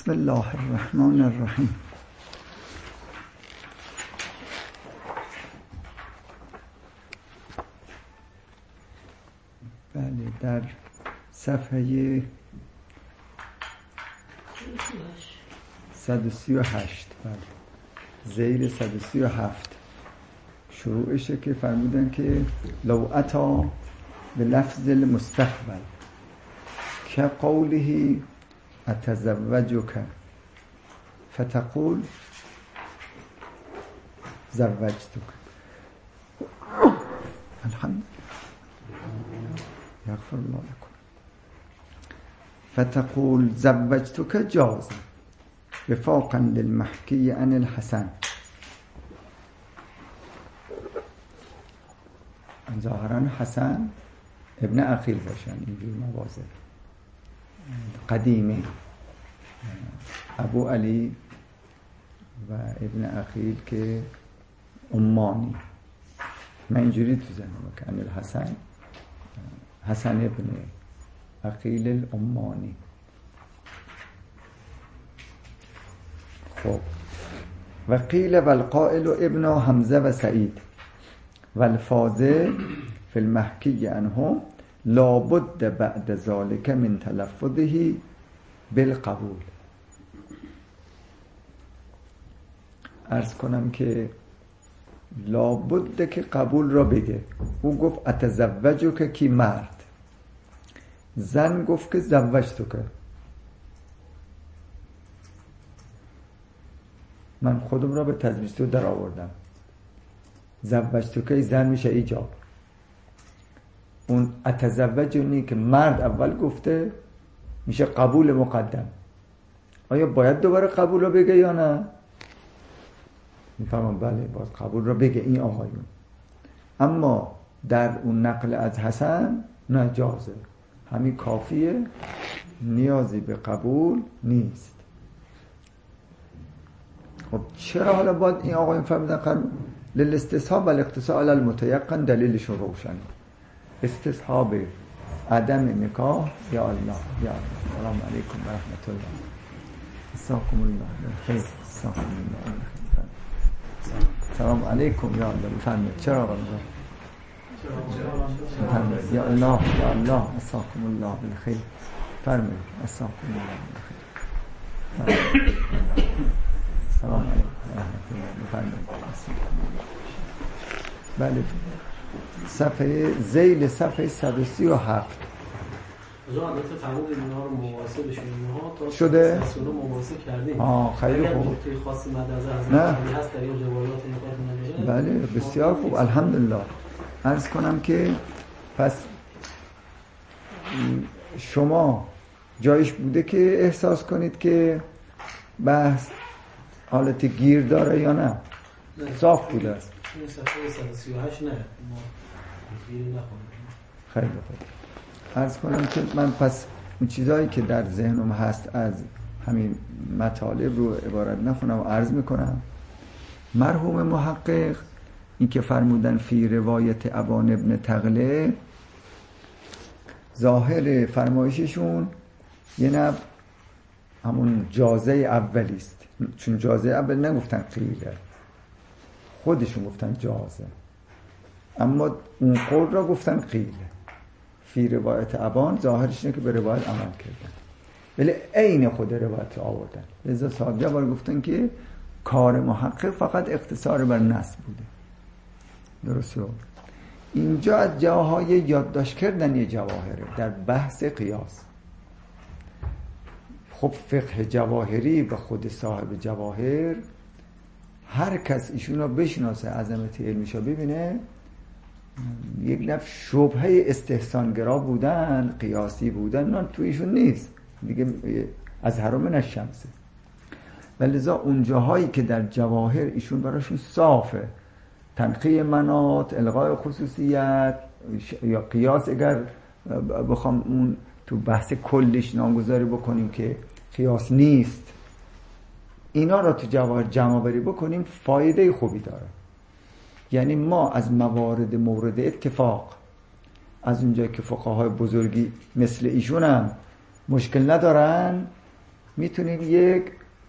بسم الله الرحمن الرحیم. بله، در صفحه 138 بله ذیل 137 شروعشه که فرمودن که لو اتا به لفظ المستقبل که قوله اتزوجک فتقول زوجتک. الحمد یغفر الله لكم. فتقول زوجتک جاز وفاقا للمحکی عن الحسن. ظاهرا حسن ابن عقیل باشن اینجور موازه قدیمی، ابو علی و ابن عقیل که عمانی. من اینجوری تو ذهنم که عن الحسن، حسن ابن عقیل العمانی. خب و قیل والقائل ابن حمزه و سعید والفاضل فی المحکی عنهم لابد بعد ذلك من تلفظه بالقبول. عرض کنم که لابد که قبول را بگه. او گفت اتزوجک کی مرد، زن گفت که زوجتک. من خودم را به تزویج تو در آوردم. زوجتک زن میشه ایجاب. اون اتزوجنی که مرد اول گفته میشه قبول مقدم. آیا باید دوباره قبول رو بگه یا نه؟ میفهمم بله باید قبول رو بگه این آقایون. اما در اون نقل از حسن نه، جازه، همین کافیه، نیازی به قبول نیست. خب چرا حالا باید این آقایون فهمیدن؟ للاستصحاب و الاقتصاء علی المتیقن دلیلشون روشنه. استصحاب عدم نکاح. یا الله یا الله. السلام علیکم و رحمت الله. جزاکم الله خیر. جزاکم الله خیر. سلام علیکم یا الله. بفرمایید. چرا آقا بفرمایید. یا الله یا الله. جزاکم الله بالخیر. فرمایید. جزاکم الله بالخیر. سلام علیکم و رحمت الله. بفرمایید. بله، صفحه ذیل صفحه 137 البته تمام اینا رو مقایسه بشیم تا شده؟ اصلا مقایسه کردیم. خیلی خوب. نکته خاصی مد نظر از هست در این روایات نگاه بله بسیار خوب. الحمدلله. عرض کنم که پس شما جایش بوده که احساس کنید که بحث حالت گیر داره یا نه؟ صاف بوده است. این صفحه 138 نه خیلی خوب. عرض کنم که من پس اون چیزایی که در ذهنم هست از همین مطالب رو عبارت نخونم و عرض میکنم. مرحوم محقق این که فرمودن فی روایت ابان ابن تغله، ظاهر فرمایششون یه نوع همون جازه اولیست، چون جازه اول نگفتن قیله، خودشون گفتن جازه، اما اون قول را گفتن قیله. فی روایت ابان ظاهرش اینه که به روایت عمل کردن، ولی عین خود روایت را آوردن. لذا صاحب جوار گفتن که کار محقق فقط اقتصار بر نص بوده. درسته؟ اینجا از جاهای یادداشت کردن یه جواهره در بحث قیاس. خب فقه جواهری به خود صاحب جواهر، هر کس ایشون رو بشناسه، عظمت علمیش رو ببینه، یک نفع شبهه استحسانگرا بودن، قیاسی بودن، نه تو ایشون نیست دیگه، از حرام نشمسه. ولذا اون جاهایی که در جواهر ایشون براشون صافه، تنقیه مناط، الغای خصوصیت یا قیاس، اگر بخوام اون تو بحث کلش نامگذاری بکنیم که قیاس نیست، اینا را تو جواهر جمع بری بکنیم، فایده خوبی داره. یعنی ما از مورد اتفاق، از اونجایی که فقهای بزرگی مثل ایشون هم مشکل ندارن، میتونیم یک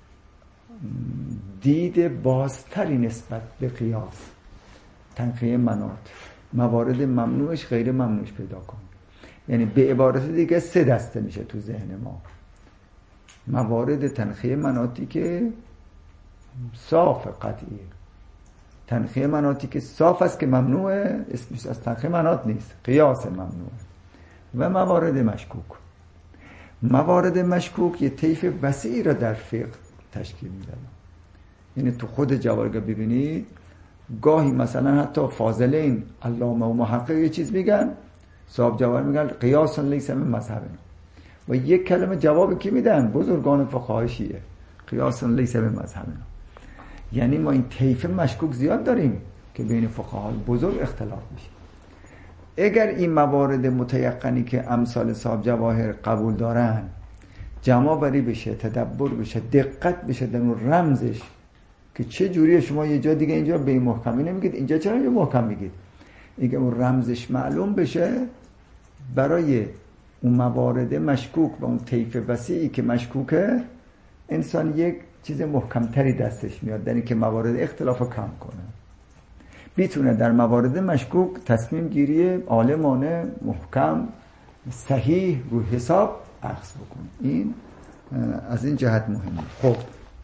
دید بازتری نسبت به قیاس، تنقیه مناط، موارد ممنوعش غیر ممنوعش پیدا کنیم. یعنی به عبارت دیگه 3 دسته میشه تو ذهن ما: موارد تنقیه مناطی که صاف قطعیه، تنقیه مناطی که صاف است که ممنوعه، اسمش از تنقیه مناط نیست، قیاس ممنوعه، و موارد مشکوک. موارد مشکوک یه طیف وسیعی را در فقه تشکیل میدن. یعنی تو خود جواهر ببینید گاهی مثلا حتی فاضلین علامه و محقق یه چیز میگن، صاحب جواهر میگن قیاس لیس من مذهبنا، و یک کلمه جوابی که میدن بزرگان فقهای شیعه قیاس لیس من مذهبنا. یعنی ما این طیف مشکوک زیاد داریم که بین فقهای بزرگ اختلاف میشه. اگر این موارد متیقنی که امثال صاحب جواهر قبول دارن جمع بری بشه، تدبر بشه، دقت بشه در اون رمزش که چه جوریه، شما یه جا دیگه اینجا به این محکمی نمیگید، اینجا چرا یه محکم میگید، اگه اون رمزش معلوم بشه برای اون موارد مشکوک و اون طیف وسیعی که مشکوکه، انسان یک چیز محکمتری دستش میاد در این که موارد اختلاف کم کنه، بیتونه در موارد مشکوک تصمیم گیری عالمانه محکم صحیح رو حساب اخذ بکنه. این از این جهت مهمه. خب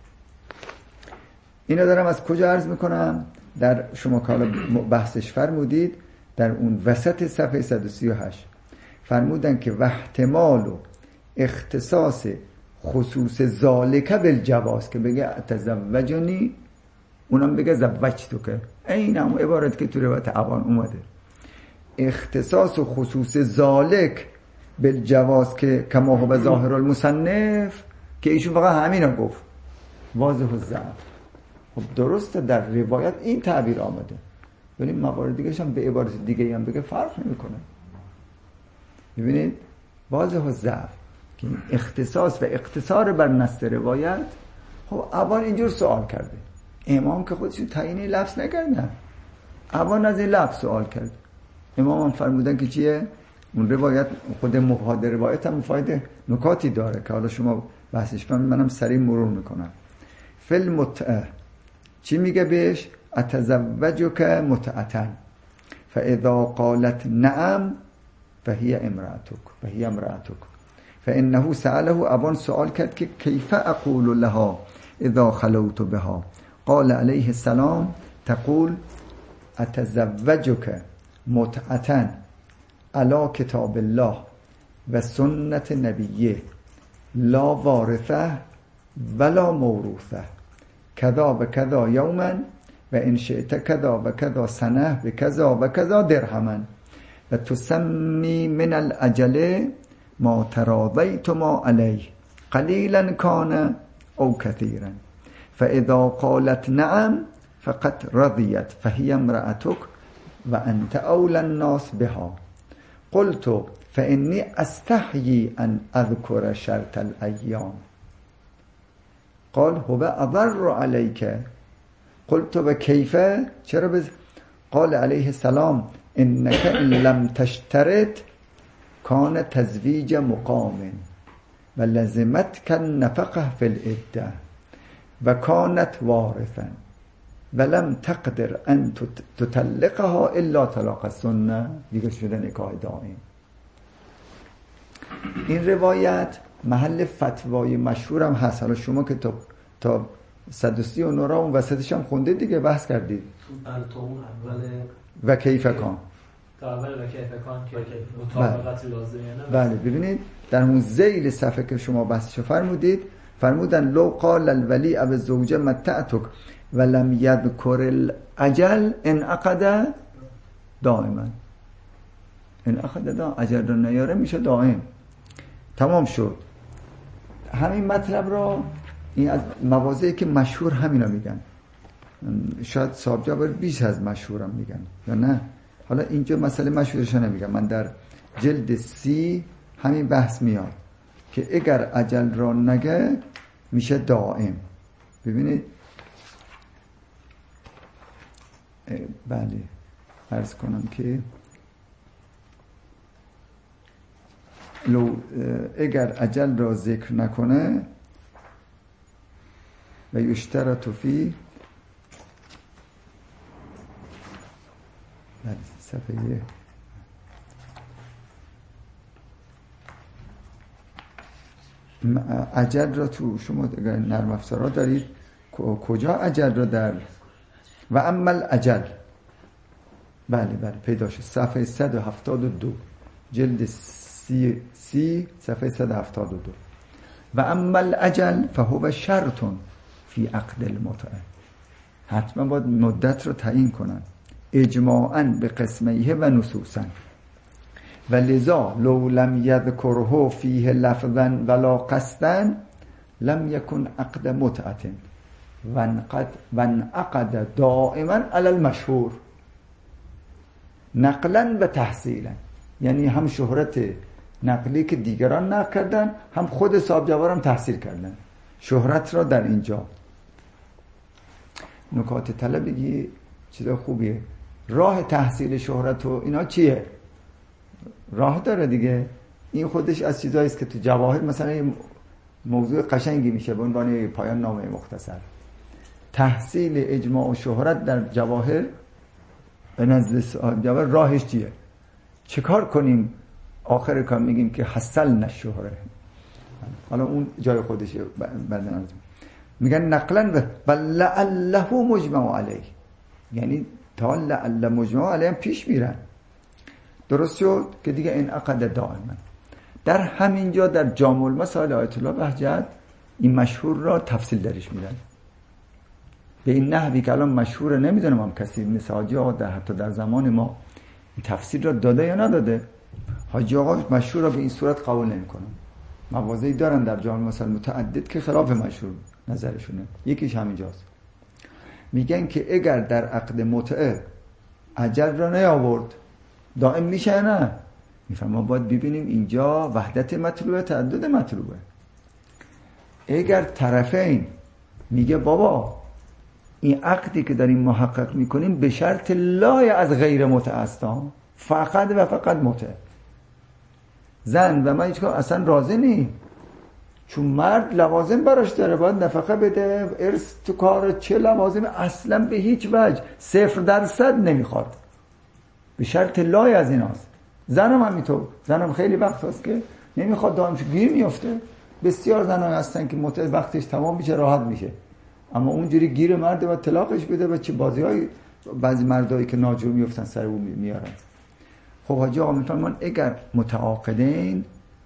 اینو دارم از کجا عرض میکنم؟ در شما که حالا بحثش فرمودید در اون وسط صفحه 138 فرمودن که واحتمال و اختصاص خصوص ذالک بالجواز، که بگه تزوجنی اونم بگه زوجتو، که این هم عبارت که تو روایت عوان اومده، اختصاص و خصوص ذالک بالجواز که کما هو ظاهر المصنف، که ایشون فقط همینو گفت واضح الضعف. خب درسته در روایت این تعبیر آمده، ولی موارد دیگه هم به عبارت دیگه هم بگه فرق نمیکنه. ببینید واضح الضعف که اختصاص و اقتصار بر نص روایت. خب عوان اینجور سوال کرده، امام که خودشون تعیین لفظ نکردن، عوان از این لفظ سوال کرد، امام هم فرمودن که چیه؟ اون روایت خود مفاد روایت هم مفاد نکاتی داره که حالا شما بحثش فرمید، منم سریع مرور میکنم. فل متعه چی میگه بهش؟ اتزوجک متعتن فاذا قالت نعم فهی امرأتک فانه سأله، عوان سوال کرد که کیف اقول لها اذا خلوت بها؟ قال علیه السلام تقول اتزوجک متعتن علی کتاب الله و سنت نبیه لا وارثه ولا موروثه کذا و کذا یوما و ان شئت کذا و کذا سنه و کذا و کذا درهما و تسمی من الاجل ما تراضیتما علیه قلیلا کان او کثیرا فاذا قالت نعم فقد رضیت فهی امرأتک و انت اولی الناس بها. قلت فانی استحیی ان اذکر شرط الایام. قال هو اضر علیک. قلت و کیف؟ چرا قال علیه السلام انک ان لم تشترط کان تزویج مقام و لزمتک النفقه فی العده و کانت وارثا ولم تقدر ان تطلقها الا طلاق السنه، دیگه شده نکاح دائم. این روایت محل فتوای مشهور هم هست. حالا شما که تا 139 اون وسطش هم خونده دیگه، بحث کردید. تو اون اول و کیف کان، تا اول و کیف کان که مطابقت لازمه. بله ببینید در اون ذیل صفحه که شما بحثشو فرمودن لو قال الولی اب الزوجه متعتک ولم یذکر الاجل انعقد دائما. انعقد دائما، اجل رو نیاره میشه دائم. تمام شد. همین مطلب را این از مواضعی که مشهور همینا میگن، شاید صاحب جابر بیش از مشهورم میگن یا نه، حالا اینجا مسئله مشهورش نمیگم. من در جلد 30 همین بحث میاد که اگر اجل را نگه میشه دائم. ببینید بله عرض کنم که اگر اجل را ذکر نکنه و یشترط فی صفحه اجل را تو شما نرم افزارها دارید کجا اجل را در و اما الاجل بله پیدا شد صفحه 172 جلد 30 صفحه 172 و اما الاجل فهو شرط فی عقد المتعه حتما باید مدت رو تعیین کنن اجماعاً به قسمیه و نصوصاً و لذا لو لم یذکره فیه لفظاً ولا قصداً لم یکن عقد متعه و انعقد دائما علی المشهور نقلا و تحصیلا. یعنی هم شهرت نقلی که دیگران نقل کردن هم خود صاحب جواهر هم تحصیل کردن شهرت را در اینجا. نکات طلبگی چیز خوبیه. راه تحصیل شهرت و اینا چیه؟ راه داره دیگه. این خودش از چیزایی است که تو جواهر مثلا موضوع قشنگی میشه به عنوان پایان نامه مختصر. تحصیل اجماع و شهرت در جواهر به نزد صاحب جواهر راهش چیه؟ چه کار کنیم؟ آخر کار میگیم که حصلنا الشهره. حالا اون جای خودشه. بعدن میگن نقلا و لعله مجمع علیه، یعنی تا لعله مجمع علیه هم پیش میرن. درست شد که دیگه این عقد دائما. در همینجا در جامع المسائل آیت الله بهجت این مشهور را تفصیل درش میدن به این نحوی که الان مشهور نمیدونم هم کسی مثل حاجی آقا حتی در زمان ما این تفسیر را داده یا نداده. حاجی آقا مشهور را به این صورت قبول نمیکنن. مواضعی دارن در جامع المسائل متعدد که خلاف مشهور نظرشونه. یکیش همینجاست. میگن که اگر در عقد متعه اجل را نیاورد دائم میشه نه؟ میفهم ما باید ببینیم اینجا وحدت مطلوبه تعدد مطلوبه. اگر طرفین میگه بابا این عقدی که داریم محقق میکنیم به شرط لای از غیر متعستان فقط و فقط متعه، زن و من هیچکار اصلا راضی نی، چون مرد لوازم براش داره باید نفقه بده، ارث تو کار، چه لوازم اصلا به هیچ وجه 0% نمیخواد، به شرط لای از ایناست. زنم همینطور. زنم خیلی وقت هست که نمیخواد دائمش گیر میفته. بسیار زنان هستن که متعه وقتش تمام میشه راحت میشه، اما اونجوری گیر مرد و طلاقش بده و چه بازی‌های بعضی مردایی که ناجور میافتن سر اون میارن. خب حاجی آقا میفرمان اگر متعاقدین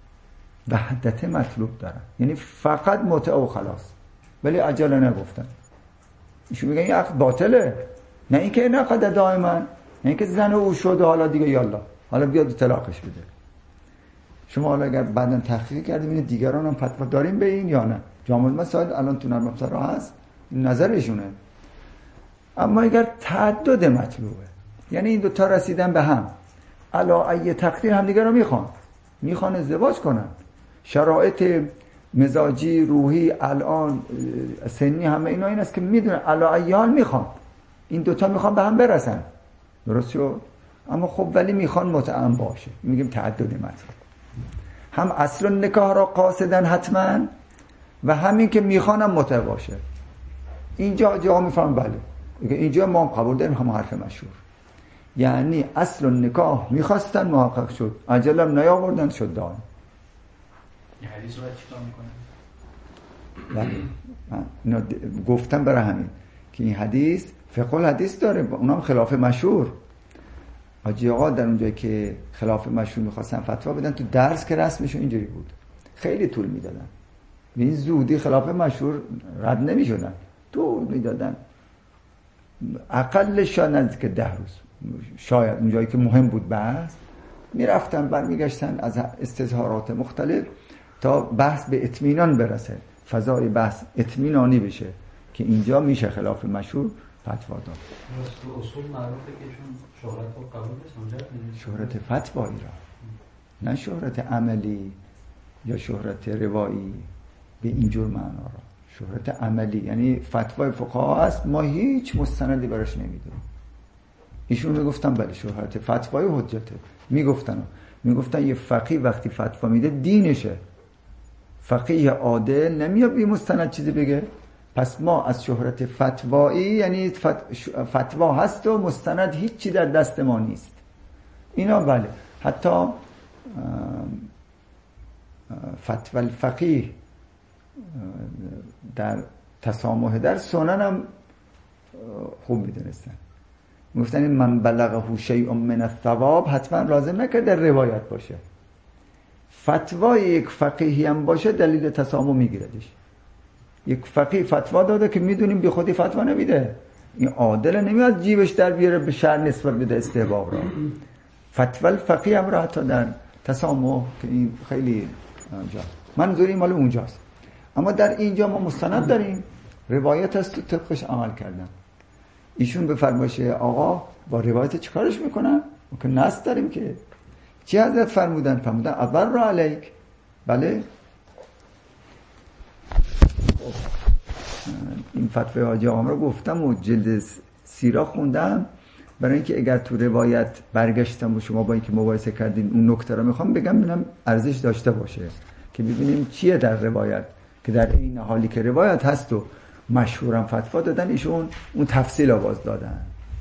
وحدت مطلوب دارن، یعنی فقط متعه و خلاص، ولی عجله نگفتن، ایشون میگن این عقد باطله، نه اینکه این عقد دائما، نه اینکه زن او شده حالا دیگه یالا حالا بیاد طلاقش بده. شما حالا اگر بعداً تحقیق کردیم این دیگران هم فتوا داریم به این یا نه؟ جامع المسائل الان تو نرم افزارها هست، نظرشونه. اما اگر تعدد مطلوبه، یعنی این دوتا رسیدن به هم، علا ای تقدیر هم دیگر رو میخوان ازدواج کنن، شرایط مزاجی، روحی، الان سنی، همه اینا این است که میدونن علا ای حال میخوان، این دوتا میخوان به هم برسن. درست شد؟ اما خب ولی میخوان متعم باشه، میگیم تعدد مطلوب. هم اصل نکاح را قاصدن حتما و همین که میخوانم متعه باشه. اینجا جا میفهم بله اینجا ما قبول داریم هم حرف مشهور، یعنی اصل نکاح میخواستن محقق شد، عجلم نیاوردن شد دائم. این حدیث رو چیکار میکنه؟ بله گفتم برای همین که این حدیث فقه الحدیث داره، اونام خلاف مشهور. حاجی آقا در اونجایی که خلاف مشهور میخواستن فتوا بدن تو درس که رسمشون اینجوری بود خیلی طول میدادن، به این زودی خلاف مشهور رد نمیشدن، طول میدادن، اقلش شاید که 10 روز شاید اونجایی که مهم بود بحث میرفتن برمیگشتن از استظهارات مختلف تا بحث به اطمینان برسه، فضای بحث اطمینانی بشه که اینجا میشه خلاف مشهور فتوا داد. اصول معروفه که چون شهرت رو قبول نیست، شهرت فتوایی را، نه شهرت عملی یا شهرت روایی به اینجور معنا را. شهرت عملی یعنی فتوای فقها هست، ما هیچ مستندی براش نمیدونیم. ایشون میگفتن بله شهرت فتوای حجته، میگفتن یه فقیه وقتی فتوا میده دینشه، فقیه عادل نمیاد بی مستند چیزی بگه، پس ما از شهرت فتوایی، یعنی فتوا هست و مستند هیچی در دست ما نیست. اینا بله، حتی فتوا الفقیه در تسامح در سنن هم خوب میدونستن، میگفتن من بلغه شیء من الثواب حتما لازم نکرد در روایت باشه. فتوای یک فقیهی هم باشه دلیل تسامح میگیردش. یک فقیه فتوا داده که میدونیم بی خودی فتوا نمیده، این عادل نمیاد جیبش در بیاره به شر نسبت بده استحباب را. فتوا الفقیه هم را حتی در تسامح که این خیلی جا منظوری مال اونجاست. اما در اینجا ما مستند داریم، روایت است و طبقش عمل کردن. ایشون به فرمایش آقا با روایت چیکارش میکنن؟ که نص داریم که چی حضرت فرمودن اول را علیک. بله این فتوی حاجی آقام رو گفتم و جلد سیرا خوندم، برای اینکه اگر تو روایت برگشتم و شما با اینکه مقایسه کردین اون نکته رو میخوام بگم ببینم ارزش داشته باشه که ببینیم چیه در روایت، که در این حالی که روایت هست و مشهورم فتوا دادن، ایشون اون تفصیل آواز دادن.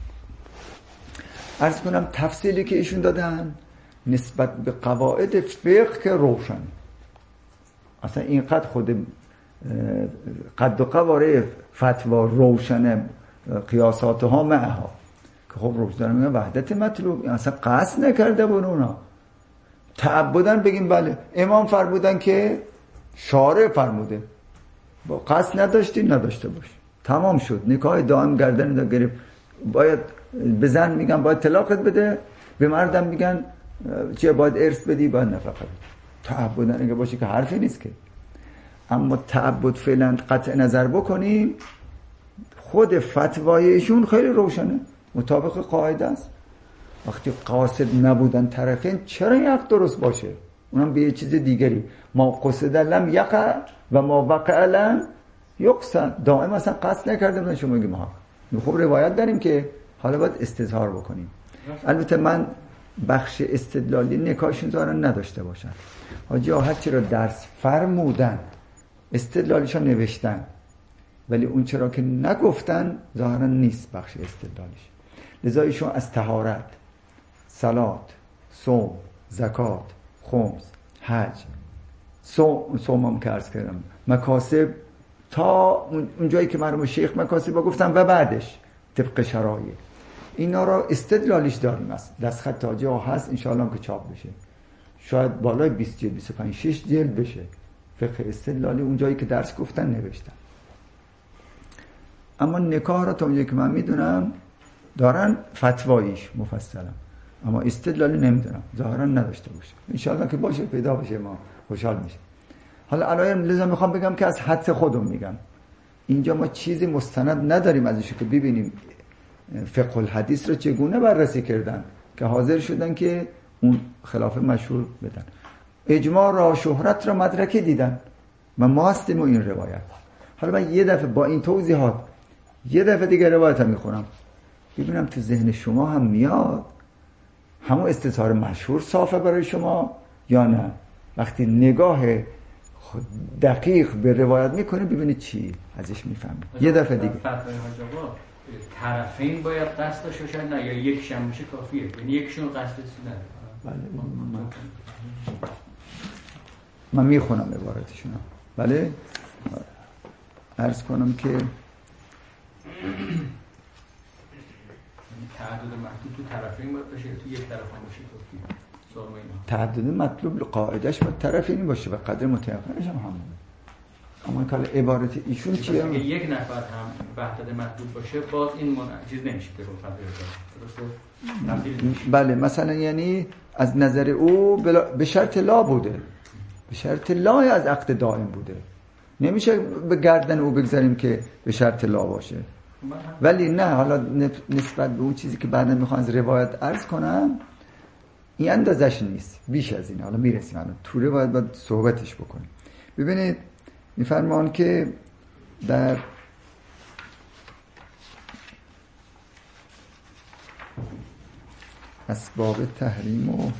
عرض کنم تفصیلی که ایشون دادن نسبت به قواعد فقه که روشن، اصلا اینقدر خود قد و قواره فتوا روشنه، قیاساتها معها که خب روش دارم میگم وحدت مطلوب، اصلا قصد نکرده بون اونا تعبدن بگیم بله امام فرمودن که شارع فرموده، با قصد نداشته باش تمام شد. نکاح دائم گردن دا گرفت، باید به زن میگن باید طلاقت بده، به مردم میگن چیه باید ارث بدی، باید نفقه بدی. تعبدن اگه باشه که حرفی نیست که. اما تعبد فعلا قطع نظر بکنیم، خود فتوایشون خیلی روشنه، مطابق قاعده است. وقتی قاصد نبودن طرفین چرا یک درست باشه؟ اونم به یه چیز دیگری، ما قصد لم یقع و ما وقع لم یقصد، دائم اصلا قصد نکرده بودن. شما میگیم ها خب روایت داریم که حالا باید استظهار بکنیم. البته من بخش استدلالی نکاشون ظاهرا نداشته باشن، حاجی هر چی را درس فرمودن استدلالیشان نوشتن، ولی اون چرا که نگفتن ظاهرا نیست بخش استدلالیش. لذا ایشون از طهارت، صلات، صوم، زکات، خمس، حج، صوم هم که عرض کردم، مکاسب، تا اون جایی که مرحوم شیخ مکاسب با گفتن و بعدش طبق شرایع، اینا را استدلالیش داریم. دست خط حاجی هست انشاءالله که چاپ بشه، شاید بالای 20 جلد 25 6 جلد بشه فقه استدلالی، اون جایی که درس گفتن نوشتن. اما نکاح را تا اونجایی که من میدونم دارن فتواییش مفصلا، اما استدلالی نمیدونم، ظاهرا نداشته باشه. انشاءالله که باشه پیدا بشه ما خوشحال میشه. حالا الان لازم میخوام بگم که از حد خودم میگم، اینجا ما چیزی مستند نداریم ازش که ببینیم فقه الحدیث رو چگونه بررسی کردن که حاضر شدن که اون خلاف مشهور بدن. اجماع را، شهرت را مدرکی دیدن و ما هستیم و این روایت. حالا من یه دفعه با این توضیحات یه دفعه دیگه روایت هم میخونم ببینم تو ذهن شما هم میاد همون استظهار مشهور صافه برای شما یا نه. وقتی نگاه دقیق به روایت میکنه ببینید چی ازش میفهمید. یه دفعه دیگه طرفین باید قصد داشته باشن نه یا یکیش هم باشه کافیه، یعنی یکیشون قصدش نه. بله من میخونم عبارتشون. بله عرض کنم که تعدد مطلوب تو طرفین باید باشه، تو یک طرف هم باشه کافیه. تعدد مطلوب قاعدش باید طرفین باشه و قدر متعاقبش هم همونه. اما کال عبارت ایشون چیه؟ اگه یک نفر هم وحدت مطلوب باشه باز این چیز نمیشه که رو درسته؟ بله مثلا یعنی از نظر او به شرط لا بوده، به شرط لا از عقد دائم بوده، نمیشه به گردن او بگذاریم که به شرط لا باشه. ولی نه حالا نسبت به اون چیزی که بعدا میخوام از روایت عرض کنم این اندازش نیست، بیش از این. حالا میرسیم الان تو روایت باید صحبتش بکنیم. ببینید میفرمان که در اسباب تحریم و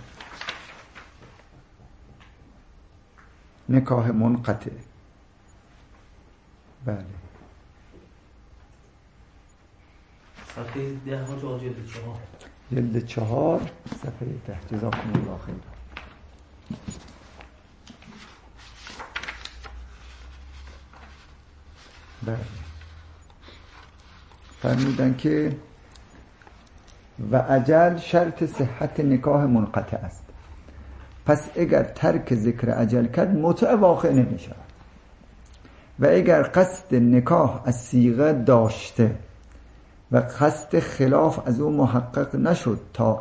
نکاح منقطع، بله صفحه 10 تا جلد 4. جلد 4 صفحه 10. جزاکم الله خیر. بله. فرمودن که و اجل شرط صحت نکاح منقطع است، پس اگر ترک ذکر اجل کرد متع واقع نمی شود و اگر قصد نکاح از صیغه داشته و قصد خلاف از او محقق نشد تا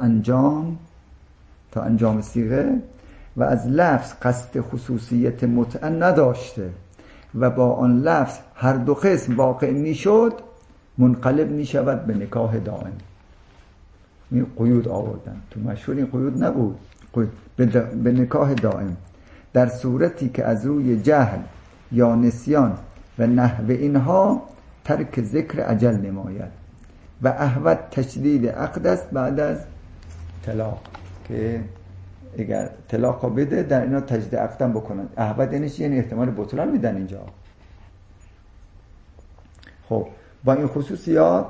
انجام صیغه و از لفظ قصد خصوصیت متع نداشته و با آن لفظ هر دو قسم واقع می شد، منقلب می شود به نکاح دائم. این قیود آوردن، تو مشهور این قیود نبود، به نکاح دائم در صورتی که از روی جهل یا نسیان و نحو اینها ترک ذکر اجل نماید و احوط تشدید عقد است بعد از طلاق، که اگر طلاق بده در اینا تجدید عقدم بکنن. احوط یعنی احتمال بطلان میدن اینجا. خب با این خصوصیات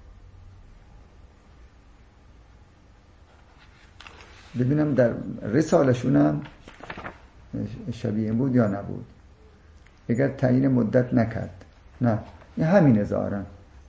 ببینم در رسالشونم شبیه این بود یا نبود. اگر تعیین مدت نکرد، نه این همین ظاهرا.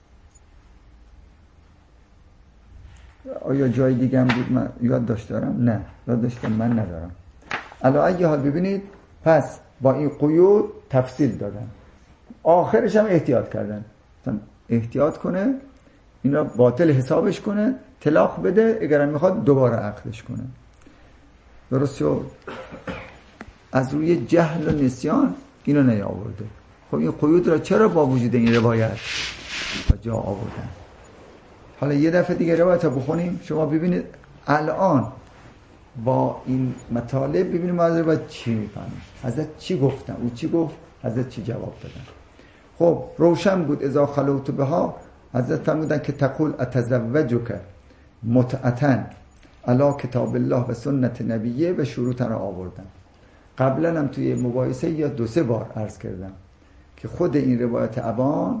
آیا جای دیگه هم بود من یاد داشتم؟ نه یاد داشتم من ندارم. علی ای حال ببینید، پس با این قیود تفصیل دادن، آخرش هم احتیاط کردن، احتیاط کنه اینا باطل حسابش کنه، طلاق بده، اگرم میخواد دوباره عقدش کنه. درست شد؟ از روی جهل و نسیان اینو نیاورده. خب این قیود را چرا با وجود این روایت با جا آوردن؟ حالا یه دفعه دیگه روایت رو بخونیم، شما ببینید الان با این مطالب ببینیم ما از روایت چی میفهمیم، حضرت چی گفتن، او چی گفت، حضرت چی جواب دادن. خب روشن بود اذا خلوت بها، حضرت فرمودن که تقول اتزوجک متعتن علی کتاب الله و سنت نبیه و شروط را آوردن. قبلا هم توی مباحثه یا 2-3 بار عرض کردم که خود این روایت ابان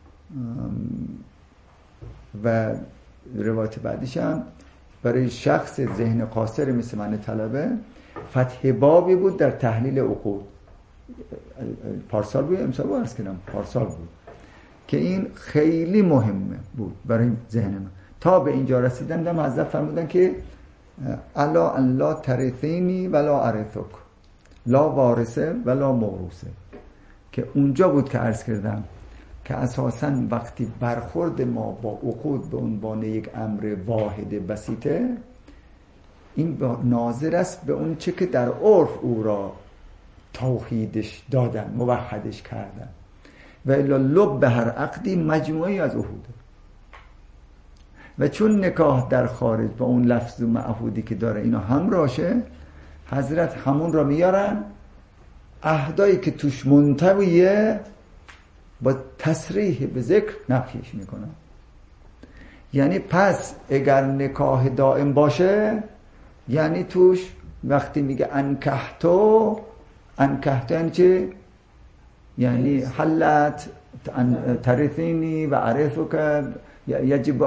و روایت بعدیش هم برای شخص ذهن قاصر مثل من طلبه فتح بابی بود در تحلیل عقود. پارسال بود، امسال عرض کردم پارسال بود که این خیلی مهمه بود برای ذهن من. تا به اینجا رسیدن هم حضرت فرمودن که الا ان لا ترثینی ولا ارثک، لا وارثه ولا موروثه، که اونجا بود که عرض کردم که اساساً وقتی برخورد ما با عقود به عنوان یک امر واحد بسیطه، این ناظر است به اون چه که در عرف او را توحیدش دادن، موحدش کردن، و الا لب به هر عقدی مجموعی از عهوده. و چون نکاح در خارج با اون لفظ و معهودی که داره اینا همراشه، حضرت همون را میارن، عهدایی که توش منطویه با تصریح به ذکر نفیش میکنن. یعنی پس اگر نکاح دائم باشه، یعنی توش وقتی میگه انکحتو یعنی چه؟ یعنی حلت ترثینی و عرفک یجب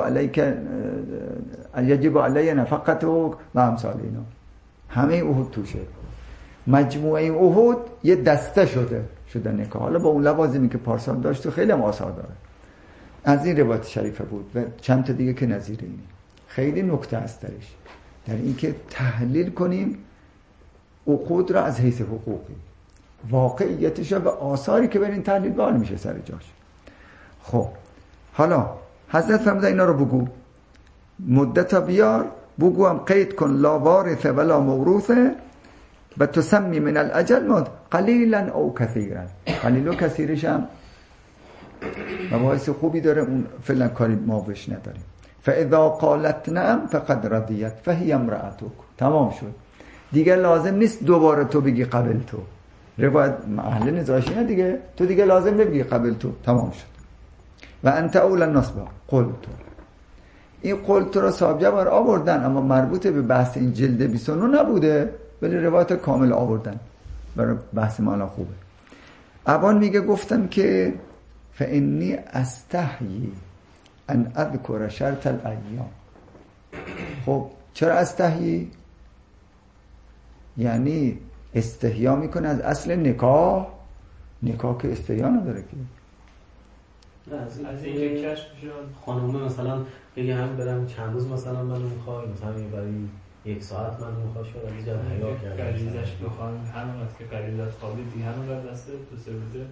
علی نفقتو و امثال اینا، همه عهود توشه. مجموعه این عهود یه دسته شده نکاح. حالا با اون لوازمی که پارسال داشت و خیلی هم آثار داره. از این روایت شریفه بود و چند تا دیگه که نظیر اینه. خیلی نکته هست درش، در این که تحلیل کنیم عقود را از حیث حقوقی، واقعیتش و آثاری که بر این تحلیل بال میشه سر جاش. خب حالا حضرت فرمودن اینا رو بگو، مدت بیار، بگو هم قید کن لا وارث ولا موروثه و تسمی من الاجل مد قلیلا او کثیرا. قلیل و کثیرش هم مباحث خوبی داره، اون فعلا کاری ما بهش نداریم. فاذا قالت نعم فقد رضیت فهی امرأتک. تمام شد دیگه، لازم نیست دوباره تو بگی قبل تو. روایت اهل نزاعی نه دیگه، تو دیگه لازم نبگی قبل تو. تمام شد. و انت اول الناس با قلت. این قلت را صاحب جبر آوردن، اما مربوط به بحث این جلد 29 نبوده، ولی روایت کامل آوردن برای بحث ما خوبه. ابان میگه گفتم که فانی استحیی ان اذکر شرط الایام. خب چرا استحیی؟ یعنی استحیا میکنه از اصل نکاح که استحیا نداره که. از این کشف شد خانومه مثلا بگه هم برم چند روز مثلا منو میخوای، مثلا برای 1 ساعت منو میخوای، شد از اینجا حیا کرده غریزش بخوام همون وقت که غریزت خوابید دیگه همون قد دسته 2-3 روزه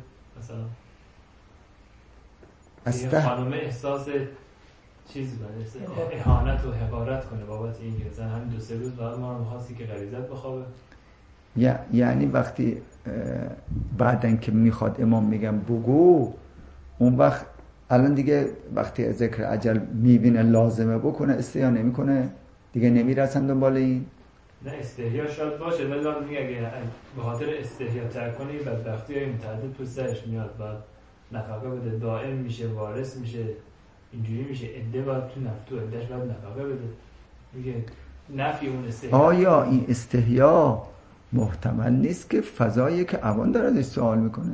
مثلا خانومه احساس چیزی بده، اهانت و حقارت کنه بابت این که مثلا همین 2-3 روز بعد ما رو می‌خواستی که غریزت بخوابه. یعنی وقتی بعدن که میخواد امام میگم بگو، اون وقت الان دیگه وقتی ذکر اجل میبینه لازمه بکنه، استحیا نمیکنه دیگه، نمیرسن دنبال این. نه استحیا شاید باشه ولی من میگم اگه به خاطر استحیا تر کنی بدبختی‌های متعدد تو سرش میاد، بعد نفقه بده، دائم میشه، وارث میشه، اینجوری میشه، عده باید تو نفتو عدهش باید نفقه بده. میگه نفی اون استحیا. آیا این استحیا محتمل نیست که فضایی که اوان داره ازش سوال میکنه؟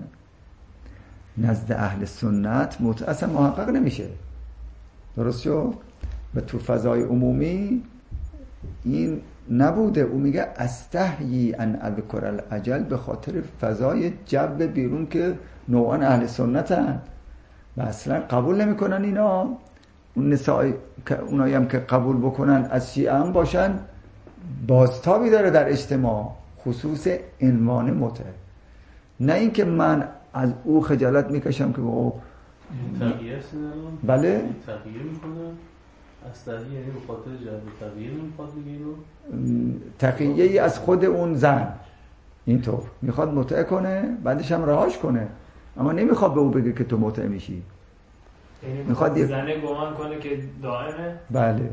نزد اهل سنت متعه اصلا محقق نمیشه، درست شد؟ و تو فضای عمومی این نبوده. او میگه استحیی ان اذکر الاجل به خاطر فضای جو بیرون که نوعا اهل سنتن و اصلا قبول نمیکنن اینا. اون نسائی که اونایی هم که قبول بکنن از شیعه هم باشن، بازتابی داره در اجتماع، خصوص عنوان متعه. نه اینکه من از او خجالت میکشم که او تغییر بله تغییر میکنه اصلا، یعنی به خاطر جلب تغییر نمیخواد بگه اینو تقیه‌ای از خود اون زن اینطور میخواد متعه کنه، بعدش هم رهاش کنه، اما نمیخواد به او بگه که تو متعه میشی. یعنی میخواد زنه گمان کنه که دائمه. بله.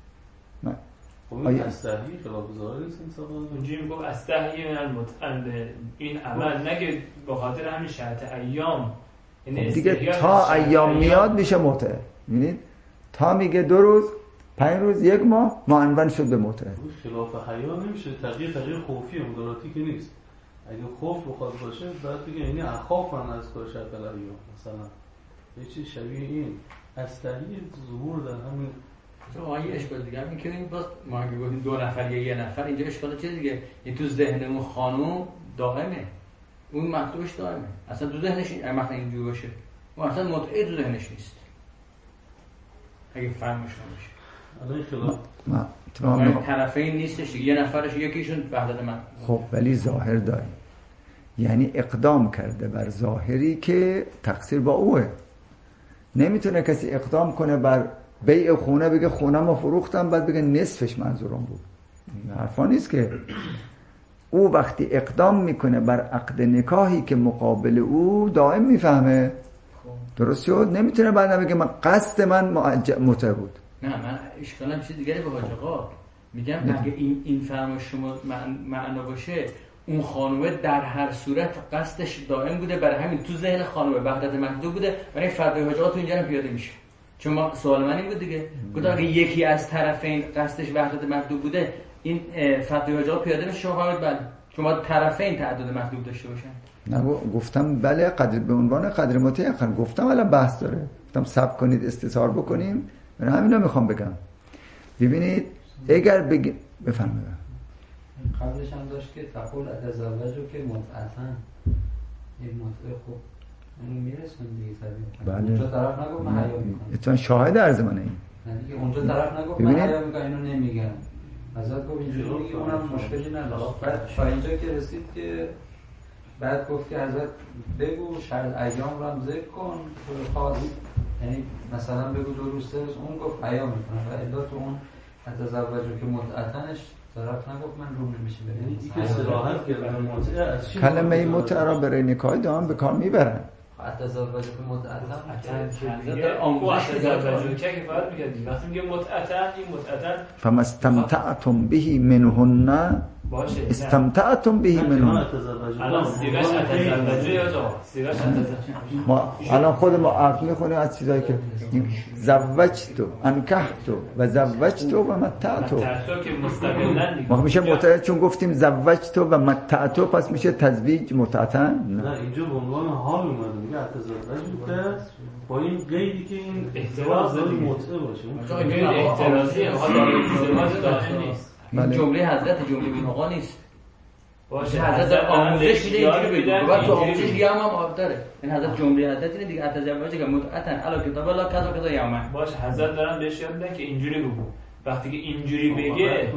خب این استحیی خلاف ظاهر نیست انصافا؟ اونجوری میگه استحیی من متعن این عمل، نگه به خاطر همین شرط ایام. یعنی دیگه تا ایام میاد میشه متعه. ببینید تا میگه 2 روز 5 روز 1 ماه معنون شد به متعه. خلاف حیا نمیشه، تغییر خوفی مداراتی که نیست. اگه خوف بخواد باشه بعد بگه یعنی اخاف من از کار شرط ایام مثلا یه چیز شبیه این. استحیی ظهور در همین تو آیه اشکال دیگه همین که این باز ما اگه گفتیم 2 نفر یا 1 نفر، اینجا اشکال چیه دیگه؟ این تو ذهن اون خانم دائمه، اون مطلوبش دائمه، اصلا تو ذهنش مثلا اینجوری باشه اون اصلا متعه تو ذهنش نیست اگه فهمش نمیشه. الان خلاف طرفین نیستش، یه نفرش یکیشون وحدت من. خب ولی ظاهر داریم، یعنی اقدام کرده بر ظاهری که تقصیر با اوه. نمیتونه کسی اقدام کنه بر بیع خونه بگه خونه ما فروختم بعد بگه نصفش منظورم بود. این حرفا نیست که. او وقتی اقدام میکنه بر عقد نکاحی که مقابل او دائم میفهمه، درست شد؟ نمیتونه بعد بگه من قصد من متعه بود. نه من اشکالم چیز دیگری به حاج آقا میگم اگه این فرمایش شما معنا باشه، اون خانومه در هر صورت قصدش دائم بوده، برای همین تو ذهن خانومه وحدت مطلوب بوده، برای فردای حاج آقا تو اینجا هم پیاده میشه. چون ما سوال من این بود دیگه، گفتم اگه یکی از طرفین قصدش وحدت مطلوب بوده، این فردای حاج آقا پیاده میشه. شما فهمید بله، چون ما طرفین تعدد مطلوب داشته باشن. نه گفتم بله قدر به عنوان قدر متأخر گفتم الان بحث داره، گفتم صبر کنید استثار بکنیم، من همینا میخوام بگم. ببینید اگر بفرمایید قبلش هم داشت که تقول اتزوجو که متعتن این متعه خوب اینو میرسون دیگه طبیعی. بله. اونجا طرف نگو من حیا میکنم. اتفاقا شاهد عرض منه این. نه دیگه اونجا طرف نگو من حیا میکنم اینو نمیگم. حضرت گفت اینجوری میگه اونم مشکلی نداشت. بعد تا اینجا که رسید که بعد گفت که حضرت بگو شرط ایام رو هم ذکر کن خاص، یعنی مثلا بگو 2 روز 3 روز. اون گفت حیا میکنم و الا تو اون اتزوجو که متعتنش طرف نگفت من رو نمیشه یعنی دیگه صراحت کردن متعه از چی؟ کلمه متعه را برای نکاح دائم به کار میبرن. اتزوجو که متعتن حضرت آموزش ازدواج که کفایت می‌کرد. وقتی میگه متعتن این متعتن فما استمتعتم به منهن باشه استمتعتم به منهم. الان سیغش اتزوجه یا جا سیغش ما الان خود ما عقد میخونیم از چیزایی که زوجتو انکحتو و زوجتو و متعتو که مستقلن دیگه ما میشه متعت، چون گفتیم زوجتو و متعتو پس میشه تزویج متعتن. نه اینجا به عنوان حال اومده میگه اتزوج بوده با این قیدی که این احتراز متعه باشه. این احترازیه ازدواج دائم نیست. این جمله حضرت جمله بین آقا نیست. باشه حضرت در آموزش میده اینجوری بگو. بعد تو آموزش دیگه هم آب داره. این حضرت جمله حضرت اینه دیگه اتزوج که متعتن الا کتاب الله کذا کذا یوما. باشه حضرت دارن بهش یاد میدن که اینجوری بگو. وقتی که اینجوری بگه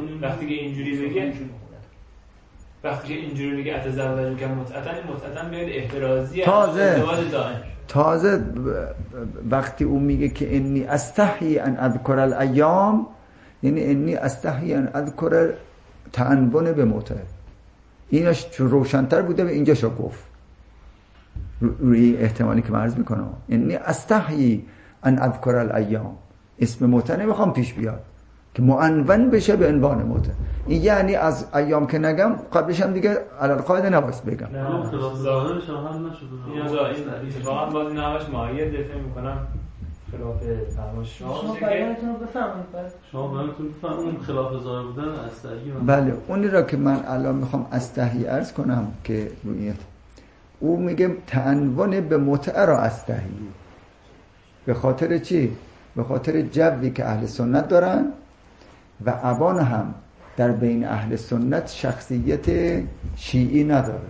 اتزوج که متعتن بیاد احترازی ازدواج دائم. تازه وقتی اون میگه که انی استحی ان اذکر الایام، یعنی انی استحی ان اذکر تعنون به متعه. اینش روشن‌تر بوده و اینجاشو گفت روی احتمالی که من عرض میکنم. انی استحی ان اذکر الایام، اسم متعه نمیخوام پیش بیاد که معنون بشه به عنوان متعه. این یعنی از ایام که نگم قبلش هم دیگه علی القاعده نباید بگم. نه خلاف ظاهرش هم حل نشده. این اتفاقا باز نوش معید دفعه میکنم خلاف فرمایش شما بیانتون رو بفرمایید. شما بیانتون بفرمایید. اون خلاف ظاهر بودن استحی. بله اونی را که من الان میخوام استحی عرض کنم که روی او میگه تعنون به متعه را استحی. به خاطر چی؟ به خاطر جوی که اهل سنت دارن و ابان هم در بین اهل سنت شخصیت شیعی نداره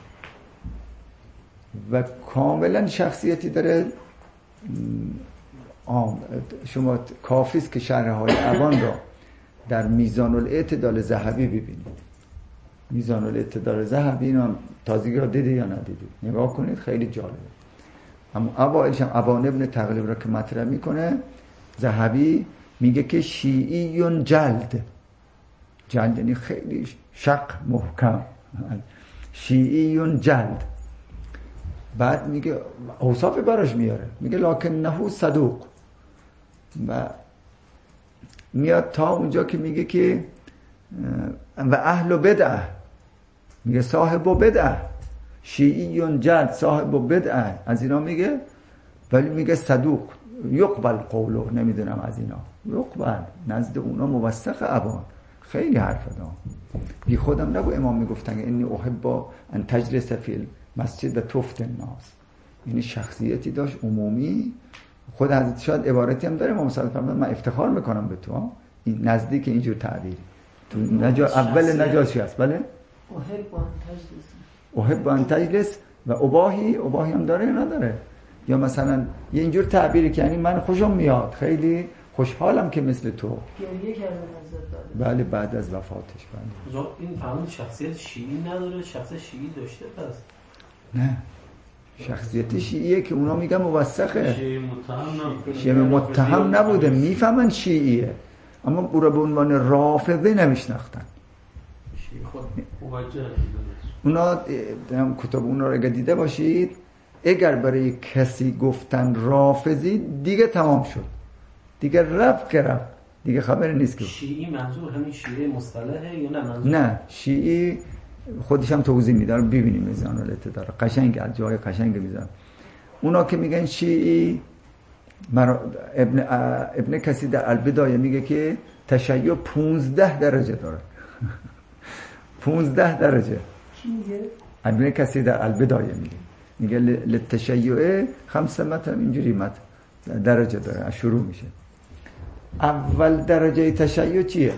و کاملا شخصیتی داره. شما کافیست که شرح‌های ابان را در میزان الاعتدال ذهبی ببینید. میزان الاعتدال ذهبی اینو هم تازگی را دیدید یا ندیدید؟ نگاه کنید خیلی جالبه. اما اوایلش هم ابان ابن تغلیب را که مطرح میکنه ذهبی میگه که شیعیون جلد یعنی خیلی شق محکم، شیعیون جلد. بعد میگه اوصاف براش میاره، میگه لکنه صدوق و میاد تا اونجا که میگه که و اهل بدعه، میگه صاحب بدعه، شیعیون جلد صاحب بدعه از اینا میگه، ولی میگه صدوق یقبل قولو، نمیدونم از اینا یقبل نزد اونا موثق ابان. خیلی حرف دارم. بی خودم نبود امام میگفتن انی احب ان تجلس فی المسجد و تفت الناس. یعنی شخصیتی داشت عمومی. خود حضرت شاید عبارتی هم داره امام صلی الله علیه و من افتخار میکنم به تو، این نزدیک اینجور تعبیری تو اول نجاشی هست. بله احب ان تجلس و اباهی هم داره یا نداره؟ یا مثلا یه اینجور تعبیری که یعنی من خوشم میاد، خیلی خوشحالم که مثل تو گریه کردن حضرت. بله بعد از وفاتش. بله این فهمون شخصیت شیعی نداره، شخصیت شیعی داشته پس؟ نه شخصیت شیعیه که اونا میگن موثقه. شیعی متهم نبوده، میفهمن شیعیه اما او را به عنوان رافضه نمیشناختن. اونا کتاب اونا رو اگه دیده باشید، اگر برای کسی گفتن رافضی دیگه تمام شد، دیگه رفت که رفت، دیگه خبری نیست که شیعی منظور همین شیعه مصطلحه یا نه منظور؟ نه شیعی خودش هم توضیح میده، ببینیم میزان الاعتدال قشنگ از جای قشنگ میذارن. اونا که میگن شیعی ابن کسی در البدایه میگه که تشیع 15 درجه داره. 15 درجه. کی میگه؟ ابن کسی در البدایه میگه للتشیع 5 متر اینجوری متر درجه داره، از شروع میشه. اول درجه تشیع چیه؟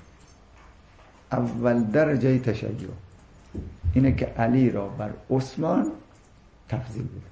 اول درجه تشیع اینه که علی را بر عثمان تفضیل بده.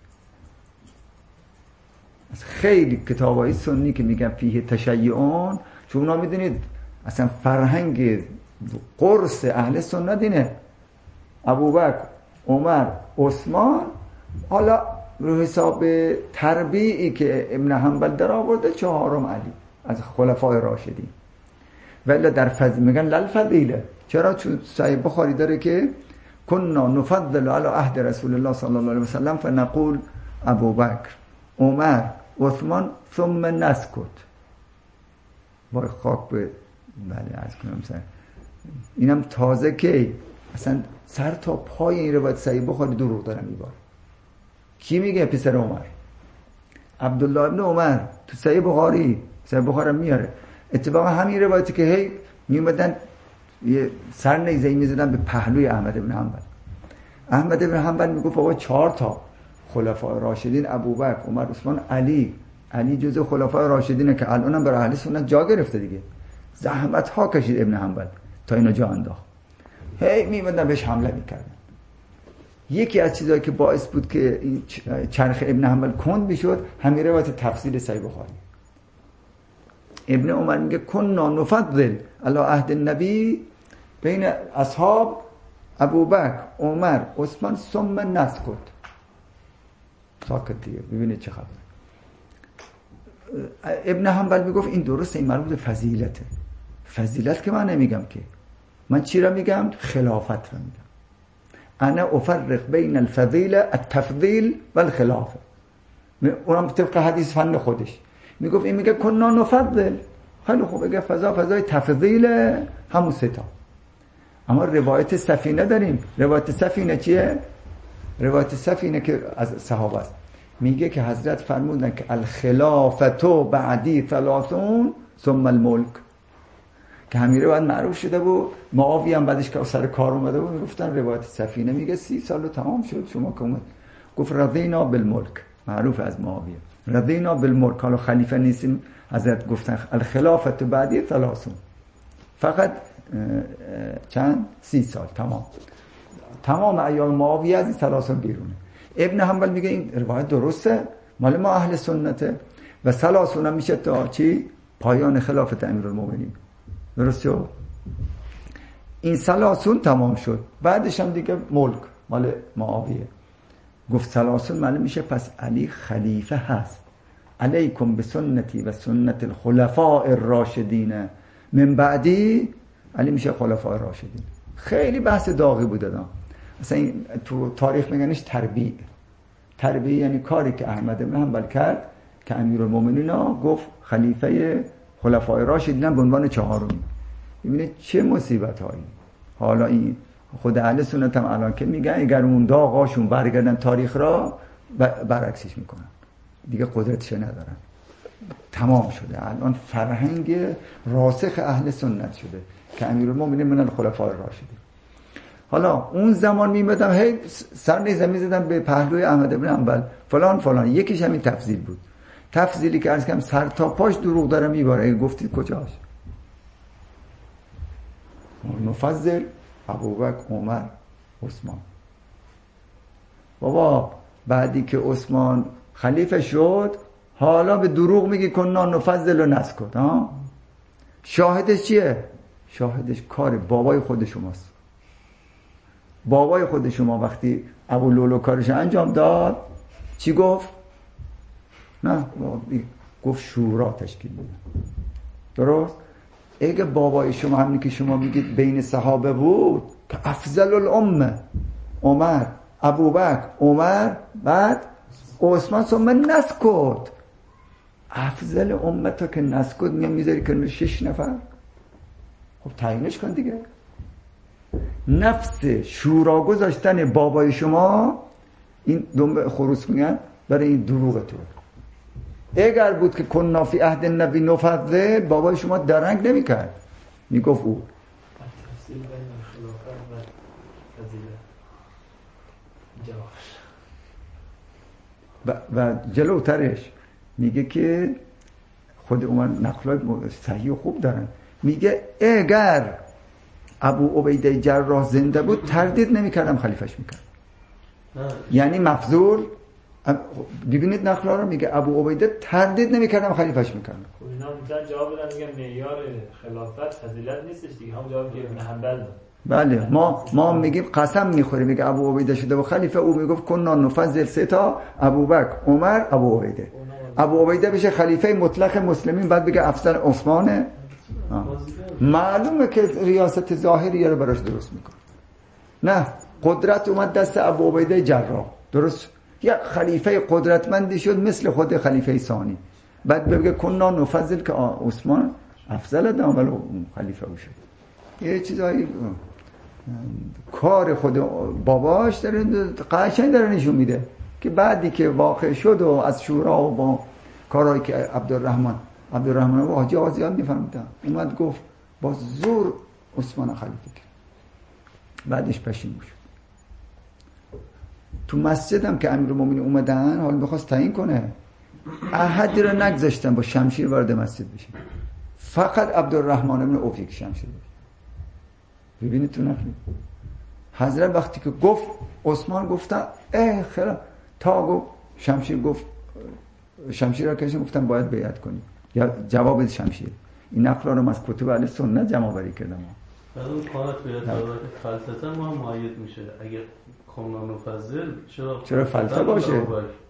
از خیلی کتابای سنی که میگن فیه تشیعون، چون اونا میدونید اصلا فرهنگ قرص اهل سنت اینه ابوبکر، عمر، عثمان، حالا رو حساب تربیعی که ابن حنبل در آورده 4م علی از خلفای راشدین. ولی در میگن للفضیله. چرا؟ چون صحیح بخاری داره که کنا نفضل علی عهد رسول الله صلی الله علیه و سلم فنقول ابوبکر، عمر، عثمان ثم نسکت. با خاک به بله از کنم سر اینم تازه که اصلا سر تا پای این روایت صحیح بخاری دروغ دارن میباره. کی میگه؟ پسر عمر، عبدالله ابن عمر تو صحیح بخاری میاره. اتفاقا همین روایتی که هی میومدن یه سر نیزه‌ای میزدن به پهلوی احمد ابن حنبل. احمد ابن حنبل میگفت آقا 4 تا خلفای راشدین، ابوبکر، عمر، عثمان، علی جزء خلفای راشدینه که الان هم برای اهل سنت جا گرفته دیگه. زحمت ها کشید ابن حنبل تا اینو جا انداخت. هی میومدن بهش حمله میکردن. یکی از چیزایی که باعث بود که این چرخ ابن حنبل کند بشد همین روایت تفصیل صحیح بخاری. ابن عمر میگه کنا نفضل علی عهد النبی بین اصحاب ابوبکر، عمر، عثمان ثم نسکت. ساکت دیگه. ببینید چه خبر. ابن حنبل میگفت این درسته، این مربوط به فضیلته. فضیلت که من نمیگم که، من چی را میگم؟ خلافت را میگم. انا افرق بین الفضیله التفضیل و الخلافه. اونم طبق حدیث فن خودش میگفت، این میگه کنا نفضل، خیلی خوب، بگه فضای تفضیل همون 3 تا. اما روایت سفینه داریم. روایت سفینه چیه؟ روایت سفینه که از صحابه است، میگه که حضرت فرمودن که الخلافتو بعدی 30 ثم الملک، که همین روایت معروف شده بود. معاویه هم بعدش که سر کار اومده بود میگفتن روایت سفینه میگه 30 سال تمام شد، شما که اومد گفت رضینا بالملک، معروف از معاویه، رضینا بالملک، حالا خلیفه نیستیم. حضرت گفتن الخلافت بعدی 30، فقط چند 30 سال تمام ایام معاویه از این 30 بیرونه. ابن حنبل میگه این روایت درسته، مال ما اهل سنته و 30 میشه تا چی؟ پایان خلافت امیرالمومنین. درسته؟ این 30 تمام شد، بعدش هم دیگه ملک مال معاویه. گفت 30 معلوم میشه پس علی خلیفه هست. علیکم بسنتی و سنت الخلفاء الراشدین من بعدی. علی میشه خلفاء الراشدین. خیلی بحث داغی بوده دا. مثلا این تو تاریخ میگنش تربیع یعنی کاری که احمد بن حنبل کرد که امیرالمومنین گفت خلیفه خلفاء الراشدین به عنوان 4. ببینید چه مصیبت هایی. حالا این خود اهل سنت هم الان که میگن اگر اون داغاشون برگردن تاریخ را برعکسش میکنن، دیگه قدرتش ندارن، تمام شده. الان فرهنگ راسخ اهل سنت شده که امیرالمومنین من الخلفاء الراشدین. حالا اون زمان میمدم هی سر نیزه میزدم به پهلوی احمد بن حنبل فلان. یکیش همین تفضیل بود. تفضیلی که عرض کردم سر تا پاش دروغ داره میباره. گفتید کجاش؟ نفضل ابوبکر، عمر، عثمان. بابا بعدی که عثمان خلیفه شد حالا به دروغ میگی کنا نفضل و نسکت. شاهدش چیه؟ شاهدش کار بابای خود شماست. بابای خود شما وقتی ابو لولو کارش انجام داد چی گفت؟ نه گفت شورا تشکیل بده. درست؟ اگه بابای شما همین که شما میگید بین صحابه بود که افضل الامه عمر، ابوبکر، عمر، بعد عثمان، ثم نسکت. افضل امه تا که نسکت میذاری که 6 نفر. خب تعیینش کن دیگه. نفس شورا گذاشتن بابای شما این دنبه خروس میگن برای این دروغ تو. اگر بود که کنا فی عهد النبی نفضل، بابای شما درنگ نمیکرد، میگفت او تفصیل بین خلافت و و جلوترش میگه که خود عمر نقلای صحیح و خوب دارن، میگه اگر ابو عبیده جراح زنده بود تردید نمیکردم خلیفش میکرد. یعنی مفضول. ببینید نقلا رو میگه ابو عبیده تردید نمیکردم خلیفش میکردم. خب اینا میتونن جواب بدن میگن معیار خلافت فضیلت نیستش دیگه، هم جواب که ابن حنبل داد. بله ما میگیم قسم میخوریم میگه ابو عبیده شده و خلیفه، او میگفت کنا نفضل 3 تا ابوبکر، عمر، ابو عبیده. ابو عبیده بشه خلیفه مطلق مسلمین، بعد بگه افضل عثمانه. معلومه که ریاست ظاهری رو براش درست میکنه. نه، قدرت اومد دست ابو عبیده جراح، درست؟ یا خلیفه قدرتمندی شد مثل خود خلیفه ثانی، بعد بگه کنا نفضل که عثمان افضل ده ولی خلیفه او شد. یه چیزایی کار خود باباش داره قشنگ داره نشون میده که بعدی که واقع شد و از شورا و با کارهایی که عبدالرحمن و حاجی آزیان میفهمیدن اومد گفت با زور عثمان خلیفه کرد، بعدش پشیمون شد. تو مسجدم که امیرالمومنین اومدن حالا میخواست تعیین کنه، احدی رو نگذاشتن با شمشیر وارد مسجد بشه، فقط عبدالرحمن بن عوف که شمشیر بشه. ببینید تو نقلی حضرت وقتی که گفت عثمان گفتن خیلی تا گفت شمشیر را کشن، گفتن باید بیعت کنیم یا جواب شمشیر. این نقل رو از کتب اهل سنت جمع بری کردم. بعد اون کارت بیعت فلسفه ما هم معید میشه. اگه کاملا مفضل چرا فلسفه باشه؟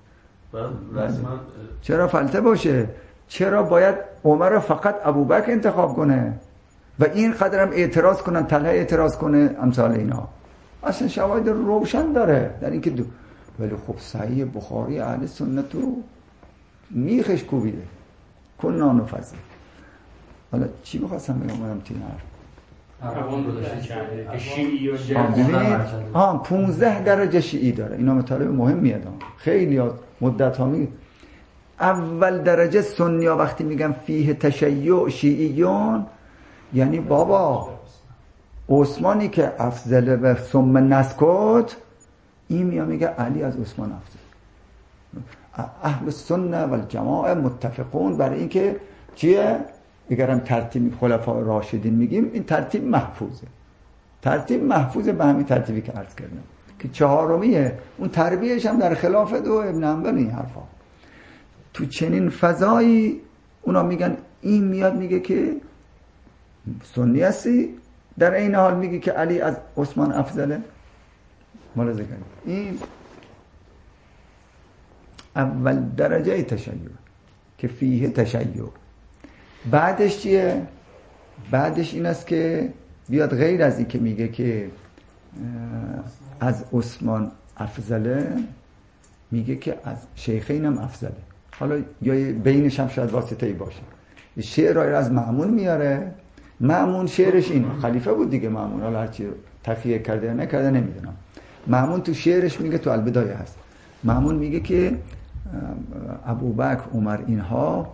چرا فلسفه باشه؟ چرا باید عمر فقط ابوبکر انتخاب کنه و این قدرم اعتراض کنن، طلحه اعتراض کنه، امثال اینا؟ اصلا شواهد روشن داره در این که ولی خب صحیح بخاری اهل سنت رو میخش کوبیده کنان و فضل. حالا چی بخواستم بگم منم تین اون رو داشتی کرده که شیعی و جمعی 15 درجه شیعی داره. اینا مطالب مهم میاد خیلی مدت ها میگه. اول درجه سنی ها وقتی میگن فیه تشیع شیعیون یعنی بابا عثمانی که افضل و ثم نسکت، این میگه علی از عثمان افضل. اهل سنت و الجماعه متفقون برای اینکه چیه؟ اگرم ترتیب خلفای راشدین میگیم این ترتیب محفوظه به همین ترتیبی که عرض کردم که چهارمیه. اون تربیهش هم در خلافت و ابن حنبل این حرفا. تو چنین فضایی اونا میگن این میاد میگه که سنی هستی، در این حال میگه که علی از عثمان افضله. ملاحظه کنید این اول درجه تشیع که فیه تشیع. بعدش چیه؟ بعدش این است که بیاد غیر از این که میگه که از عثمان افضله، میگه که از شیخین هم افضله. حالا یا بینش هم شاید واسطه ای باشه. شعر از مأمون میاره. مأمون شعرش این خلیفه بود دیگه. مأمون حالا هرچی تخیه کرده یا نکرده نمیدونم. مأمون تو شعرش میگه، تو البدایه هست، مأمون میگه که ابوبکر، عمر اینها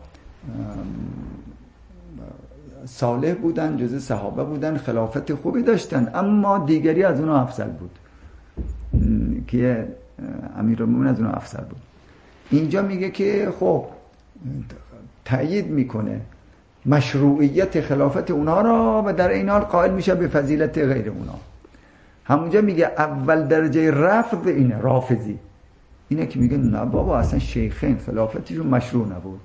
صالح بودن، جزء صحابه بودن، خلافت خوبی داشتن، اما دیگری از اونها افضل بود که امیرالمومنین از اونها افضل بود. اینجا میگه که خب تأیید میکنه مشروعیت خلافت اونها را و در این حال قائل میشه به فضیلت غیر اونها. همونجا میگه اول درجه رفض اینه، رافضی اینه که میگه نه بابا اصلا شیخین خلافتشون مشروع نبود.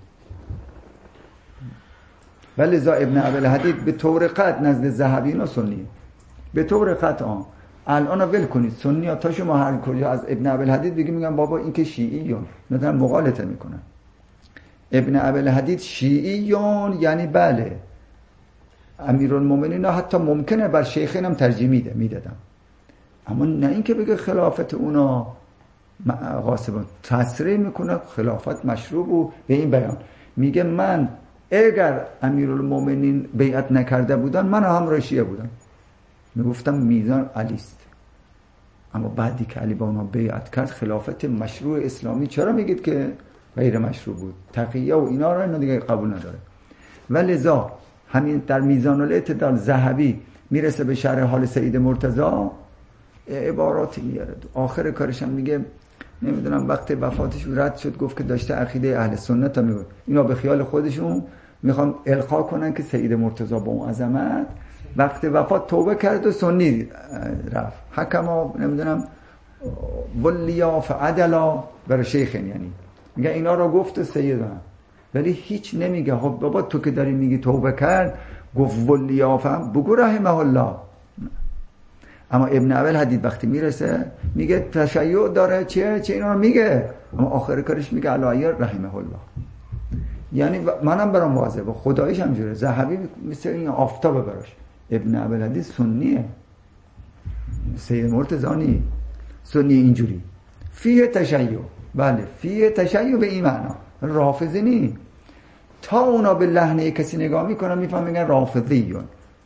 ولی لذا ابن ابوالحدید به طور قطع نزد ذهبی و سنی به طور قطع الان ول کنید سنی ها تا شما هر کجا از ابن ابوالحدید بگید میگن بابا این که شیعیون، مثلا مغالطه میکنن. ابن ابوالحدید شیعیون یعنی بله امیرالمومنین حتی ممکنه بر شیخین هم ترجیح میدادم، اما نه اینکه بگه خلافت اونا غاصبان. تصریح میکنه خلافت مشروع بود به این بیان. میگه من اگر امیرالمومنین بیعت نکرده بودن من هم شیعه بودم، میگفتم میزان علی است. اما بعدی که علی با اونا بیعت کرد خلافت مشروع اسلامی چرا میگید که غیر مشروع بود؟ تقیه و اینا رو دیگه قبول نداره. ولذا همین در میزان الاعتدال ذهبی میرسه به شرح حال سید مرتضی، عباراتی میاره. آخر کارش هم میگه نمیدونم وقت وفاتش رد شد گفت که داشته عقیده اهل سنت هم میگه اینا به خیال خودشون میخوان القا کنن که سید مرتضی با اون عظمت وقت وفات توبه کرد و سنی رفت. حکما نمیدونم ولیا فعدلا برای شیخین، یعنی میگه اینا رو گفت سیدان، ولی هیچ نمیگه خب بابا تو که داری میگی توبه کرد گفت ولیا بگو رحمه الله. اما ابن ابوالحدید وقتی میرسه میگه تشیع داره چه اینا رو میگه، اما آخر کارش میگه علایه رحمه الله. یعنی منم برام واضحه و خداییش همجوره. ذهبی مثل این آفتاب براش. ابن ابوالحدید سنیه، سید مرتضی سنی اینجوری. فیه تشیع، بله فیه تشیع به این معنا، رافضی نی. تا اونا به لحنه کسی نگاه میکنن میفهم میگن رافضیون،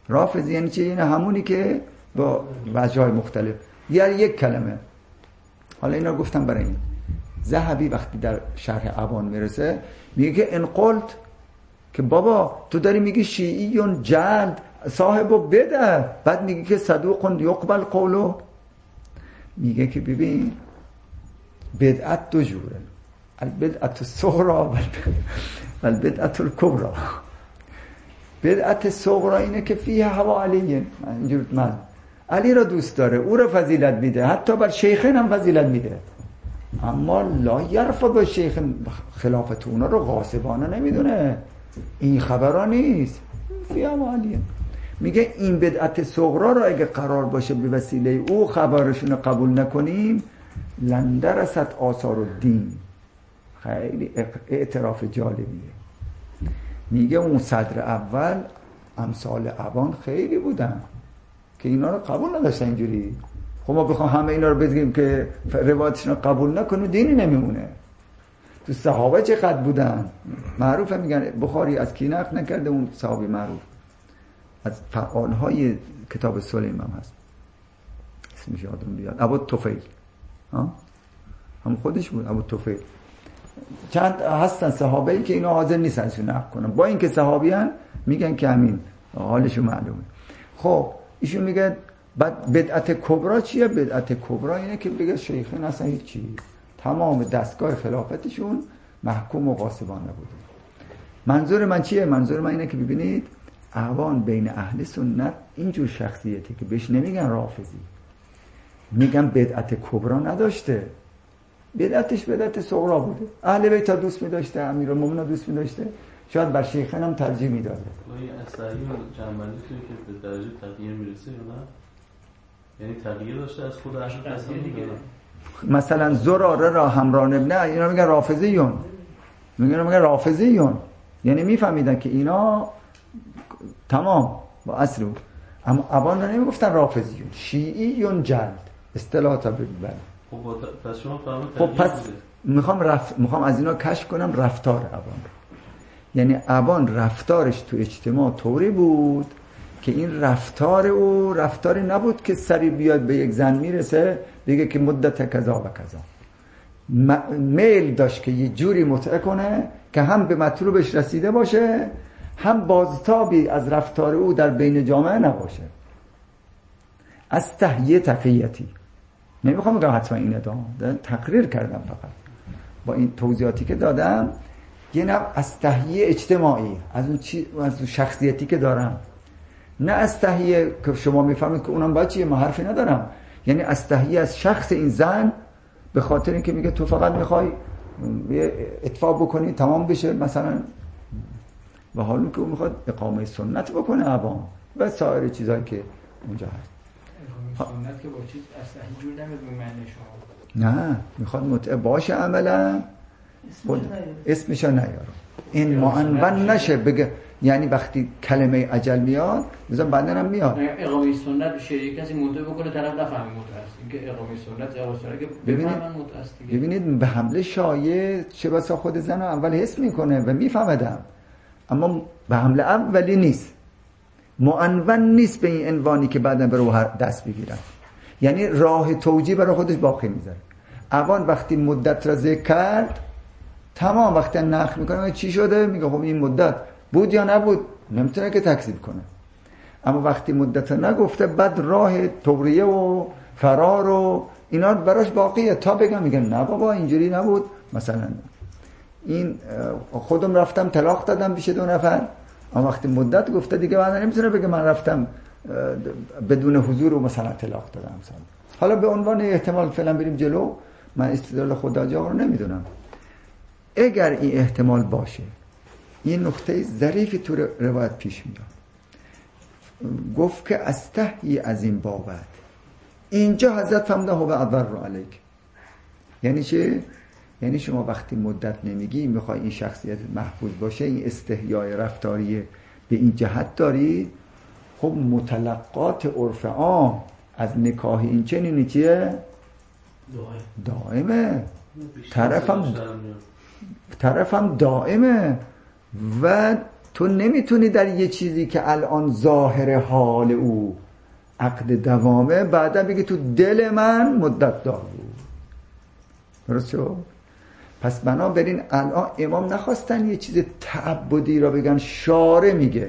رافضی یعنی چه؟ یعنی همونی که با وجه‌های مختلف، یعنی یک کلمه. حالا اینا گفتم برای این. ذهبی وقتی در شرح عوان میرسه میگه که ان قلت، که بابا تو داری میگی شیعیون جلد صاحبو بده، بعد میگی که صدوق یقبل قولو. میگه که ببین بدعت دو جوره، البدعت الصغرا و البدعت الکبرا. بدعت صغرا اینه که فیه هوا علیه، اینجور من علی را دوست داره، او را فضیلت میده، حتی بر شیخین هم فضیلت میده، اما لا یرفع با شیخ خلافت اونا رو غاصبانه نمیدونه، این خبرها نیست، فیه هوا علیه. میگه این بدعت صغرا را اگه قرار باشه به وسیله او خبرشون رو قبول نکنیم، لندرست آثار الدین. خیلی اعتراف جالبیه. میگه اون صدر اول امثال عوان خیلی بودن که اینا رو قبول نداشتن اینجوری. خب ما بخوام همه اینا رو بگیم که روایتشون رو قبول نکنه دینی نمیمونه. تو صحابه چقدر بودن معروفه، میگن بخاری از کی نقل نکرده، اون صحابی معروف از فعالهای کتاب سلیم هم هست، اسمش یادم بیاد، ابو طفیل، هم خودش بود ابو طفیل. چند هستن صحابه‌ای که اینا حاضر نیستن ازشون نقل کنن، با اینکه صحابی هن میگن که همین حالشون معلومه. خب ایشون میگه بعد بدعت کبرا چیه؟ بدعت کبرا اینه که بگه شیخین اصلا هیچ چیز، تمام دستگاه خلافتشون محکوم و غاصبانه بوده. منظور من چیه؟ منظور من اینه که ببینید اعوان بین اهل سنت اینجور شخصیتی که بهش نمیگن رافضی، میگن بدعت کبرا نداشته، بدعتش بدعت صغرا بوده. اهل بیت دوست می‌داشته، امیرالمومنین دوست می‌داشته، شاید بر شیخین هم ترجیح میداده. این اصلی جنبندی که به درجه تغییر میرسه یا نه؟ یعنی تغییر داشته از خود اصل دیگه. مثلا زراره را همراه نه، اینا میگن رافضیون، میگن رافضیون، یعنی میفهمیدن که اینا تمام با اصل بود. اما اول رو نمیگفتن رافضیون، شیعیون جلد اصطلاحات ببر. خب پس شما فهمید. خب پس میخوام از اینا کشف کنم رفتار ابان. یعنی ابان رفتارش تو اجتماع طوری بود که این رفتار او رفتاری نبود که سری بیاد به یک زن میرسه بگه که مدت کذا و کذا. میل داشت که یه جوری متعه کنه که هم به مطلوبش رسیده باشه، هم بازتابی از رفتار او در بین جامعه نباشه. از تهیه تقییتی نمیخوام بگم حتما این ادامه تقریر کردم، فقط با این توضیحاتی که دادم یه نوع از تهیه اجتماعی، از اون شخصیتی که دارم، نه از تهیه که شما میفهمید که اونم باید چیه، ما حرفی ندارم، یعنی از تهیه از شخص این زن، به خاطر اینکه میگه تو فقط میخوای اتفاق بکنی تمام بشه مثلا، و حالا که اون میخواد اقامه سنت بکنه عوام و سایر چیزایی که اونجا هست. سنت که با چیز اصلا جور نمید به معنی شما، نه میخواد متعه باشه عملا، اسمشو نیارم، این معنون نشه بگه، یعنی وقتی کلمه اجل میاد مثلا بعدن هم میاد اقامه سنت شریک کسی متعه بکنه طرف نفهمه متعه است، اینکه اقامه سنت اقامه که بفهمن متعه است دیگه. ببینید به حمله شایع چه بسا خود زن اول حس میکنه و میفهمدم، اما به حمله اولی نیست، معنون نیست به این عنوانی که بعدن به رو دست بگیرن، یعنی راه توجیه برای خودش باقی میذاره. اوان وقتی مدت را ذکر کرد تمام، وقتی نقل میکنه چی شده میگه خب این مدت بود یا نبود، نمیتونه که تکذیب کنه. اما وقتی مدت نگفته بعد راه توریه و فرار و اینا براش باقیه تا بگم میگن نه بابا اینجوری نبود، مثلا این خودم رفتم طلاق دادم پیش 2 نفر، اما وقتی مدت گفته دیگه بعد نمیتونه بگه من رفتم بدون حضور و مثلا طلاق دادم. حالا به عنوان احتمال فعلا بریم جلو، من استدلال خدا جا رو نمیدونم. اگر این احتمال باشه، این نکته ظریفی تو روایت پیش میاد، گفت که استحیی از این بابت، اینجا حضرت فرموده هو اضر علیک. یعنی چه؟ یعنی شما وقتی مدت نمیگی میخوای این شخصیت محفوظ باشه، این استحیای رفتاری به این جهت داری، خب متلقات عرف عام از نکاح این چنینی چیه؟ دائمه، طرفم دائمه و تو نمیتونی در یه چیزی که الان ظاهر حال او عقد دوامه بعدا بگی تو دل من مدت دار بود. درست شد؟ پس بنابراین الان امام نخواستن یه چیز تعبدی را بگن. شارع میگه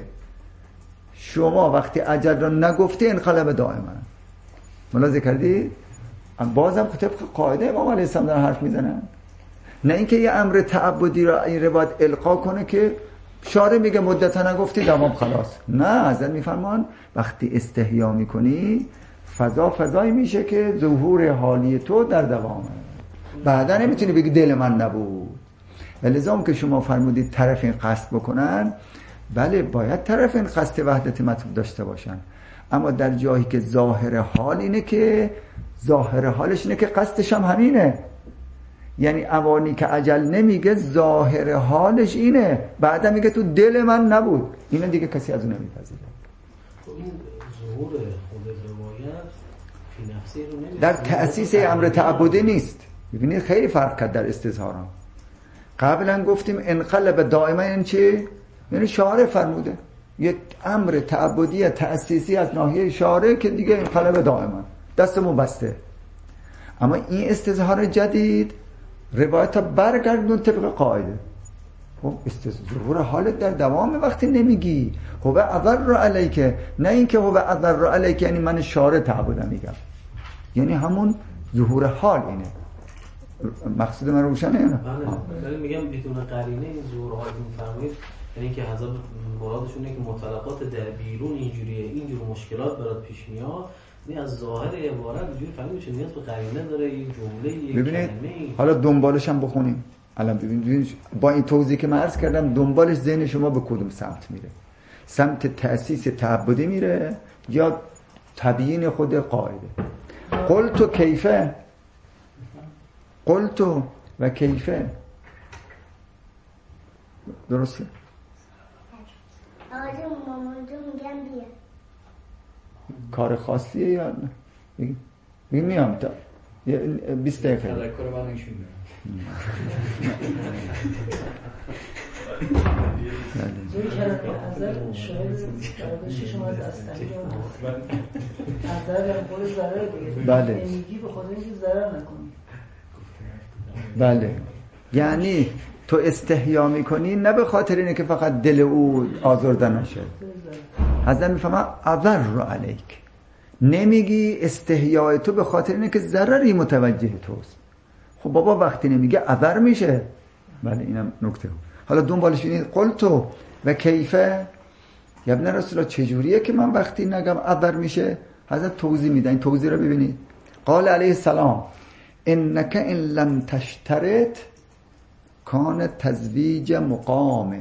شما وقتی اجل را نگفتی انقلب دائما. ملاحظه کردی؟ بازم طبق قاعده امام علیه السلام دارن حرف میزنن. نه اینکه یه امر تعبدی را این روایت القا کنه که شارع میگه مدت نگفتی دوام خلاص. نه، حضرت میفرمان وقتی استحیا میکنی فضایی میشه که ظهور حالی تو در دوامه. بعدا نمیتونی بگی دل من نبود. ولذا که شما فرمودید طرفین قصد بکنن، بله باید طرفین قصد وحدت مطلوب داشته باشن، اما در جایی که ظاهر حال اینه که ظاهر حالش اینه که قصدش هم همینه، یعنی اوانی که اجل نمیگه ظاهر حالش اینه، بعدا میگه تو دل من نبود، اینو دیگه کسی از اون نمیپذیره. این ظهور خود روایت فی نفسی رو نمیشه در تأسیس امر تعبدی نیست. ببینید خیلی فرق کرد در استظهارا. قبلا گفتیم انقلب دائما این چی؟ یعنی شارع فرموده یه امر تعبدی تأسیسی از ناحیه شارع که دیگه انقلب دائما دستمون بسته. اما این استظهار جدید روایت ها برگردون طبق قاعده. خب ظهور حالت در دوام وقتی نمیگی هو اضر علیک، نه اینکه هو اضر علیک یعنی من شارع تعبدم میگم، یعنی همون ظهور حال اینه. مقصود من روشنه یا نه؟ بله میگم بدون قرینه این ظهور حال میفرمایید، یعنی که حضرت مرادشون اینه که مطلقات در بیرون اینجوریه، اینجور مشکلات برات پیش میاد، این از ظاهر عبارت اینجوری فهمید میشه نیاز به قرینه داره، یک جمله یک ببینید کلمه. حالا دنبالش هم بخونیم. الان ببینید با این توضیحی که من عرض کردم دنبالش ذهن شما به کدوم سمت میره؟ سمت تأسیس تعبدی میره یا تبیین خود قاعده؟ قلت کیفه، قلت و کیفه، درسته؟ آقا مامان جو میگم بیا. کار خاصیه یا نه؟ بگیم میام تا 20 دقیقه. تذکر من ایشون زوی کلمه ازل شاید برداشتی شما از اصلی ازل هم خود ضرر دیگه. بله. نمیگی به خود اینکه ضرر نکنی. بله، یعنی تو استحیا میکنی نه به خاطر اینه که فقط دل او آزرده نشه. حضرت میفهمه اضر علیک، نمیگی استحیای تو به خاطر اینه که ضرری متوجه توست. خب بابا وقتی نمیگه اضر میشه. بله اینم نکته. حالا دنبالش اینید قلتو و کیفه، یا ابن رسول الله چجوریه که من وقتی نگم اضر میشه؟ حضرت توضیح میدن. این توضیح رو ببینید. قال علیه السلام انک ان لم تشترط کان تزویج مقام،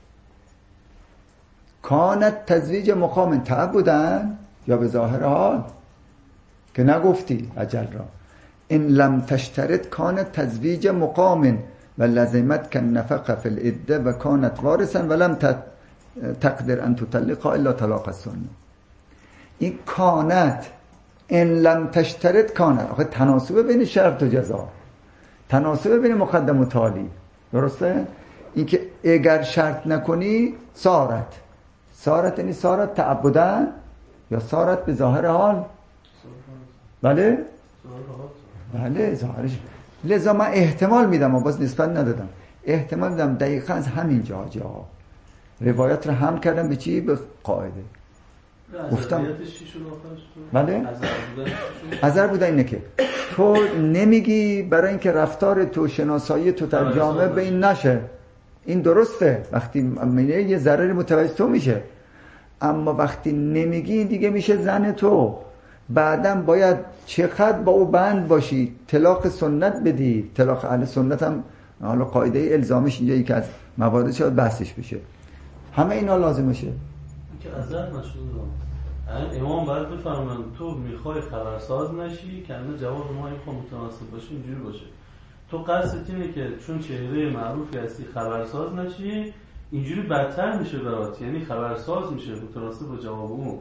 کانت تزویج مقام تعبدن یا به ظاهر حال که نگفتی اجل را. ان لم تشترط کانت تزویج مقام و لزمت که نفق فی العده و کانت وارثا و لم تقدر ان تطلقها الا طلاق السنه. این کانت ان لم تشترط کانت، آخه تناسب بین شرط و جزا، تناسب بین مقدم و تالی، درسته؟ این که اگر شرط نکنی سارت یعنی سارت تعبدن یا سارت به ظاهر حال. بله؟ بله ظاهرش. لذا من احتمال میدم و باز نسبت ندادم، احتمال میدم دقیقا از همین جا روایت رو هم کردم به چی؟ به قاعده. گفتم بله؟ اضر بوده اینه که تو نمیگی برای اینکه رفتار تو شناسایی تو در جامعه به این نشه. این درسته وقتی میگه یه ضرری متوجه تو میشه، اما وقتی نمیگی دیگه میشه زن تو. بعداً باید چقدر با او بند باشی، طلاق سنت بدی. طلاق اهل سنت هم حالا قاعده الزامش اینجا یکی از موادش شاید بحثش بشه. همه اینا لازمشه. که ازت نشده امام باید بفرمن تو میخوای خبرساز نشی که همه جواب ما این خواهد متناسب باشه، اینجوری باشه. تو قصدت اینه که چون چهره معروفی هستی خبرساز نشی، اینجوری بدتر میشه برات، یعنی خبرساز میشه متناسب با جواب اون.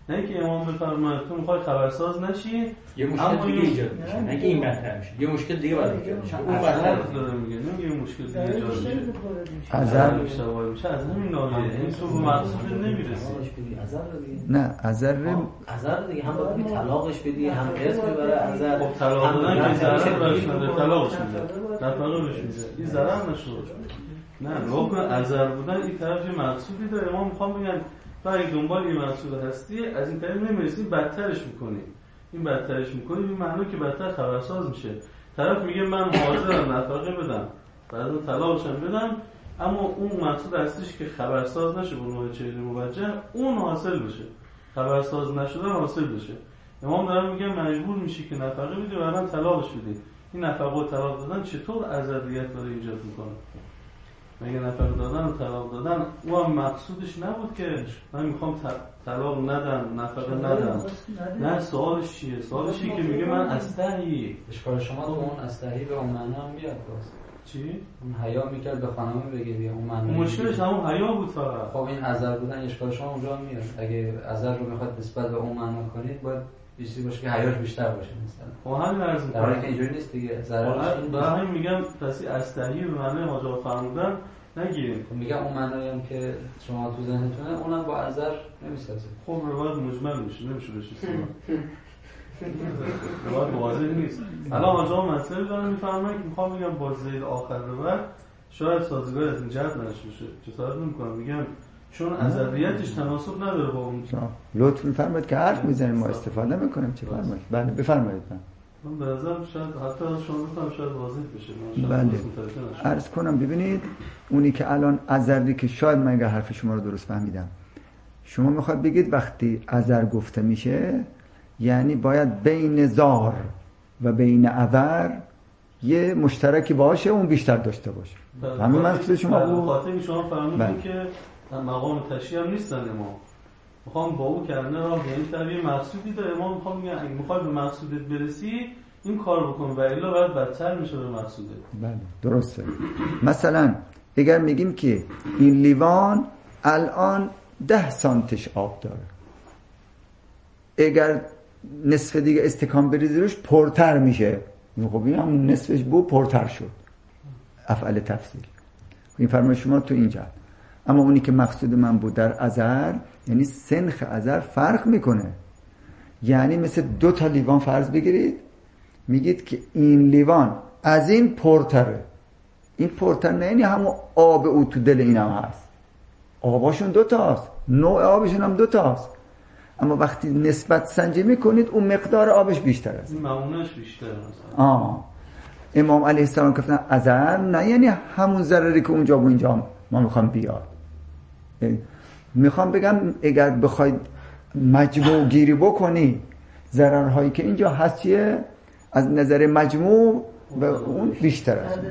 نه اینکه امام بفرماید تو میخوای خبرساز نشی، یه مشکل دیگه ایجاد میشه، نه که این بدتر میشه، یه مشکل دیگه باید ایجاد میشه. اون بدتر داره میگه، نمیگه یه مشکل دیگه ایجاد میشه. عذر میشه از همین ناحیه این تو به مقصود نمیرسی. نه عذر دیگه هم باید طلاقش بدی، هم ارث ببره عذر. خب طلاق دادن که ضرر براش نداره، طلاقش میده، نفقه بهش میده، این ضرر نشد. نه رکن عذر بودن این طرف یه مقصودی داره. ما میخوام بگم تو اگه دنبال یه مقصود هستی از این طریق نمیرسی، بدترش میکنی. این بدترش میکنی این معنی که بدتر خبرساز میشه. طرف میگه من حاضرم نفقه بدم، بعدا طلاقشم بدم، اما اون مقصود اصلیش که خبرساز نشه به نوع چهره موجه، اون حاصل بشه. خبرساز نشدن حاصل بشه. امام داره میگه مجبور میشی که نفقه بدی و بعدا طلاقش بدی. این نفقه و طلاق دادن چطور عذریت داره ایجاد میکنه؟ مگه نفقه دادن و طلاق دادن اون مقصودش نبود که من میخوام طلاق ندم، نفقه ندم. نه سوالش چیه؟ سوالش چیه که میگه من استحی. اشکال شما تو اون استحی به اون معنا هم بیاد باز. چی؟ اون حیا میکرد به خانمه بگه بیا اون معنا. مشکلش همون حیا بود فقط. خب این عذر بودن اشکال شما اونجا میاد. اگه عذر رو میخواد نسبت به اون معنا کنید باید بیشتر باشه که حیاش بیشتر باشه مثلا. خب همین عرض در حالی که اینجوری نیست دیگه. ضررش این برای همین میگم پس استحی به معنی ماجرا فرمودن نگیریم. میگم اون معنایی هم که شما تو ذهنتونه اونم با عذر نمیسازه. خب روایت مجمل میشه، نمیشه بشه روایت واضح نیست. الان آنجا مسئله دارم میفهمم که میخوام بگم با زید آخر رو بعد شاید سازگار از این جهت نشه. جسارت نمیکنم میگم چون عذریتش تناسب نداره با اون. لطف می‌فرمایید که حرف میزنیم ما استفاده میکنیم. چه فرمایید؟ بله بفرمایید. من به نظرم شاید حتی شما بفهم شاید واضح بشه. بله عرض کنم ببینید اونی که الان عذری که شاید من اگر حرف شما رو درست فهمیدم، شما میخواد بگید وقتی عذر گفته میشه یعنی باید بین زار و بین عذر یه مشترکی باشه، اون بیشتر داشته باشه. همین منظور شما بود. خاطر شما فهمیدین که مقام تشریع هم نیستن ما. میخوام با او کردن راه به این طریق مقصودی داره. ما میخوام میگم اگه میخوای به مقصودت برسی این کار بکن و الا باید بدتر میشه به مقصودت. بله درسته. مثلا اگر میگیم که این لیوان الان 10 سانتش آب داره، اگر نصف دیگه استکان بریزی روش پرتر میشه، خب این هم نصفش بود پرتر شد. افعال تفصیل این فرمایش شما تو اینجا. اما اونی که مقصود من بود در عذر یعنی سنخ عذر فرق میکنه. یعنی مثل 2 تا لیوان فرض بگیرید، میگید که این لیوان از این پرتره. این پرتر نه یعنی همون آب او تو دل این هم هست، آباشون 2 تاست، نوع آبشون هم 2 تاست، اما وقتی نسبت سنجی میکنید اون مقدار آبش بیشتر است، این معونش بیشتر است. امام علیه السلام گفتن عذر نه یعنی همون ضرری که اونجا و اینجا ما میخوام بیاد. میخوام بگم اگر بخواید مجموع گیری بکنی ضررهایی که اینجا هست چیه از نظر مجموع و اون بیشتر است.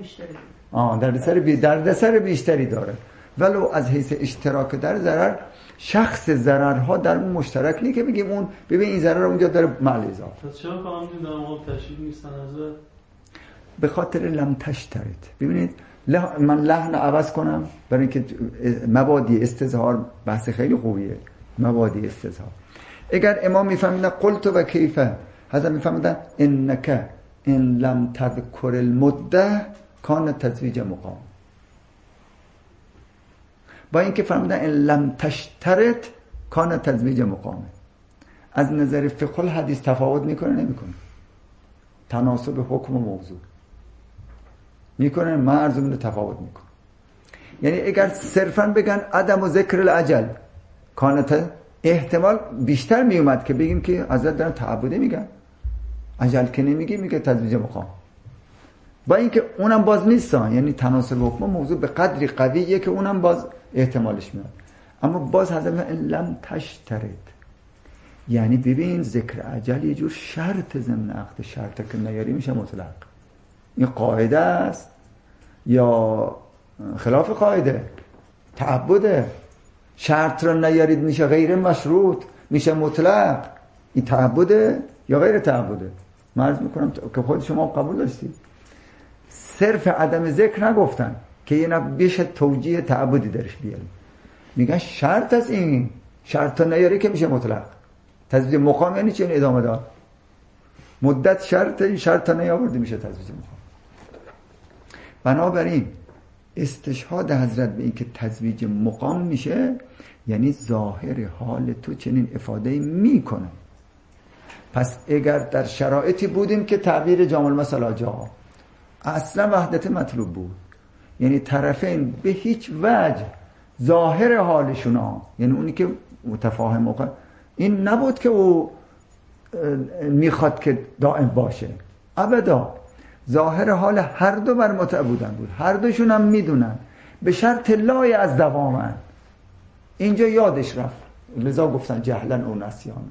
دردسر بیشتری داره، ولو از حیث اشتراک در ضرر شخص ضررها در اون مشترک نیست که بگیم اون ببین این ضرر اونجا داره مال اضافه. پس چرا فهمیدین در موقع تشریح نیستن از به خاطر لم تشترط. ببینید من لحن عوض کنم برای اینکه مبادی استظهار بحث خیلی خوبیه. مبادی استظهار اگر امام میفهمیدن قلت و کیفه، حضرت میفهمیدن انک ان لم تذکر المده کان تزویج مقام، با اینکه فهمیدن ان لم تشترط کان تزویج مقام. از نظر فقه الحدیث تفاوت میکنه نمیکنه؟ تناسب حکم و موضوع میکنه؟ من ارزمون تفاوت میکنه. یعنی اگر صرفا بگن عدم و ذکر العجل کانت، احتمال بیشتر میومد که بگیم که حضرت دارن تعبده میگن، عجل که نمیگی میگه تزویج مقام، با اینکه اونم باز نیستن. یعنی تناسب حکم و موضوع به قدری قویه که اونم باز احتمالش میاد. اما باز حضرت لم تشترط، یعنی ببین ذکر عجل یه جور شرط ضمن عقد، شرط که نیاری میشه مطلق. این قاعده است یا خلاف قاعده؟ تعبده. شرط را نیارید میشه غیر مشروط، میشه مطلق. این تعبده یا غیر تعبده؟ من عرض میکنم که خود شما قبول داشتید. صرف عدم ذکر نگفتن که یه بشه توجیه تعبدی درش بیاریم، میگن شرط است این شرط تا نیاری که میشه مطلق. تزویج مقام یعنی چه؟ ادامه دار. مدت شرط تا نیاورده میشه تزویج مقام. بنابراین استشهاد حضرت به این که تزویج مقام میشه یعنی ظاهر حال تو چنین افاده میکنه. پس اگر در شرایطی بودیم که تعبیر جامع المثل جا اصلا وحدت مطلوب بود، یعنی طرفین به هیچ وجه ظاهر حالشون یعنی اونی که متفاهم این نبود که او میخواد که دائم باشه، ابدا. ظاهر حال هر دو بر متعبودن بود، هر دوشون هم میدونن به شرط لای از دوامن. اینجا یادش رفت، لذا گفتن جهلن او نسیان،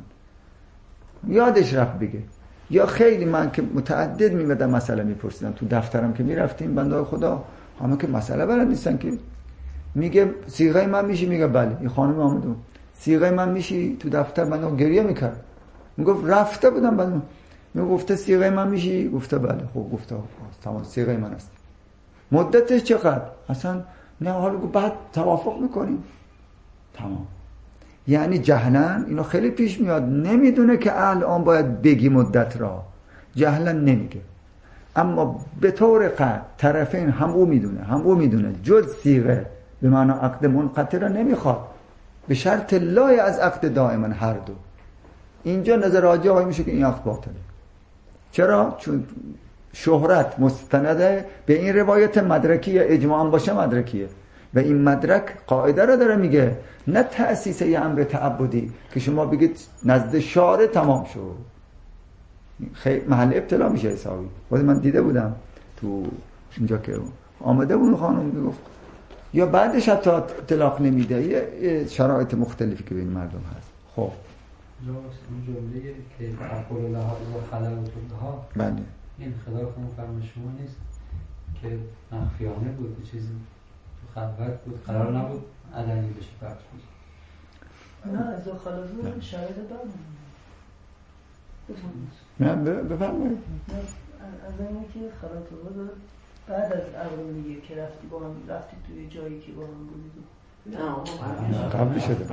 یادش رفت بگه. یا خیلی من که متعدد میمدم مسئله میپرسیدم تو دفترم که میرفتیم، بنده خدا همه که مسئله بلد نیستن که میگه صیغه من میشی، میگه بله. این خانم آمده صیغه من میشی تو دفتر، من گریه میکرد، میگفت رفته بودم، بعد میگفته صیغه من میشی، گفته بله. خب گفته تمام صیغه من است. مدتش چقدر؟ اصلا نه، حالا بعد توافق میکنیم تمام. یعنی جهلن اینو خیلی پیش میاد، نمیدونه که الان باید بگی مدت را، جهلن نمیگه. اما به طور قطع طرفین هم او میدونه جز صیغه به معنی عقد منقطع را نمیخواد، به شرط لای از عقد دائما هر دو. اینجا نظر راجع آقای میشه که این عقد باطله. چرا؟ چون شهرت مستنده به این روایت مدرکیه، اجماع باشه مدرکیه، و این مدرک قاعده رو داره میگه، نه تأسیس یه امر تعبدی که شما بگید نزد شارع تمام شد. خیلی محل ابتلا میشه حسابی. وقتی من دیده بودم تو اینجا که آمده بود خانم میگفت، یا بعدش حتی اطلاق نمیده، یه شرایط مختلفی که بین مردم هست. خب اون جمله که تعقل لها و خلق لها، بله، این خلاف اون فرم شما نیست که مخفیانه بود، به چیزی تو خلوت بود، قرار نبود علنی بشه پخش بشه. نه از خلافه شرایط دارم. نه بفرمایید. از اینه که خلافه داره بعد از عقل میگه که رفتی توی جایی که با هم بودید. نه قبل شده.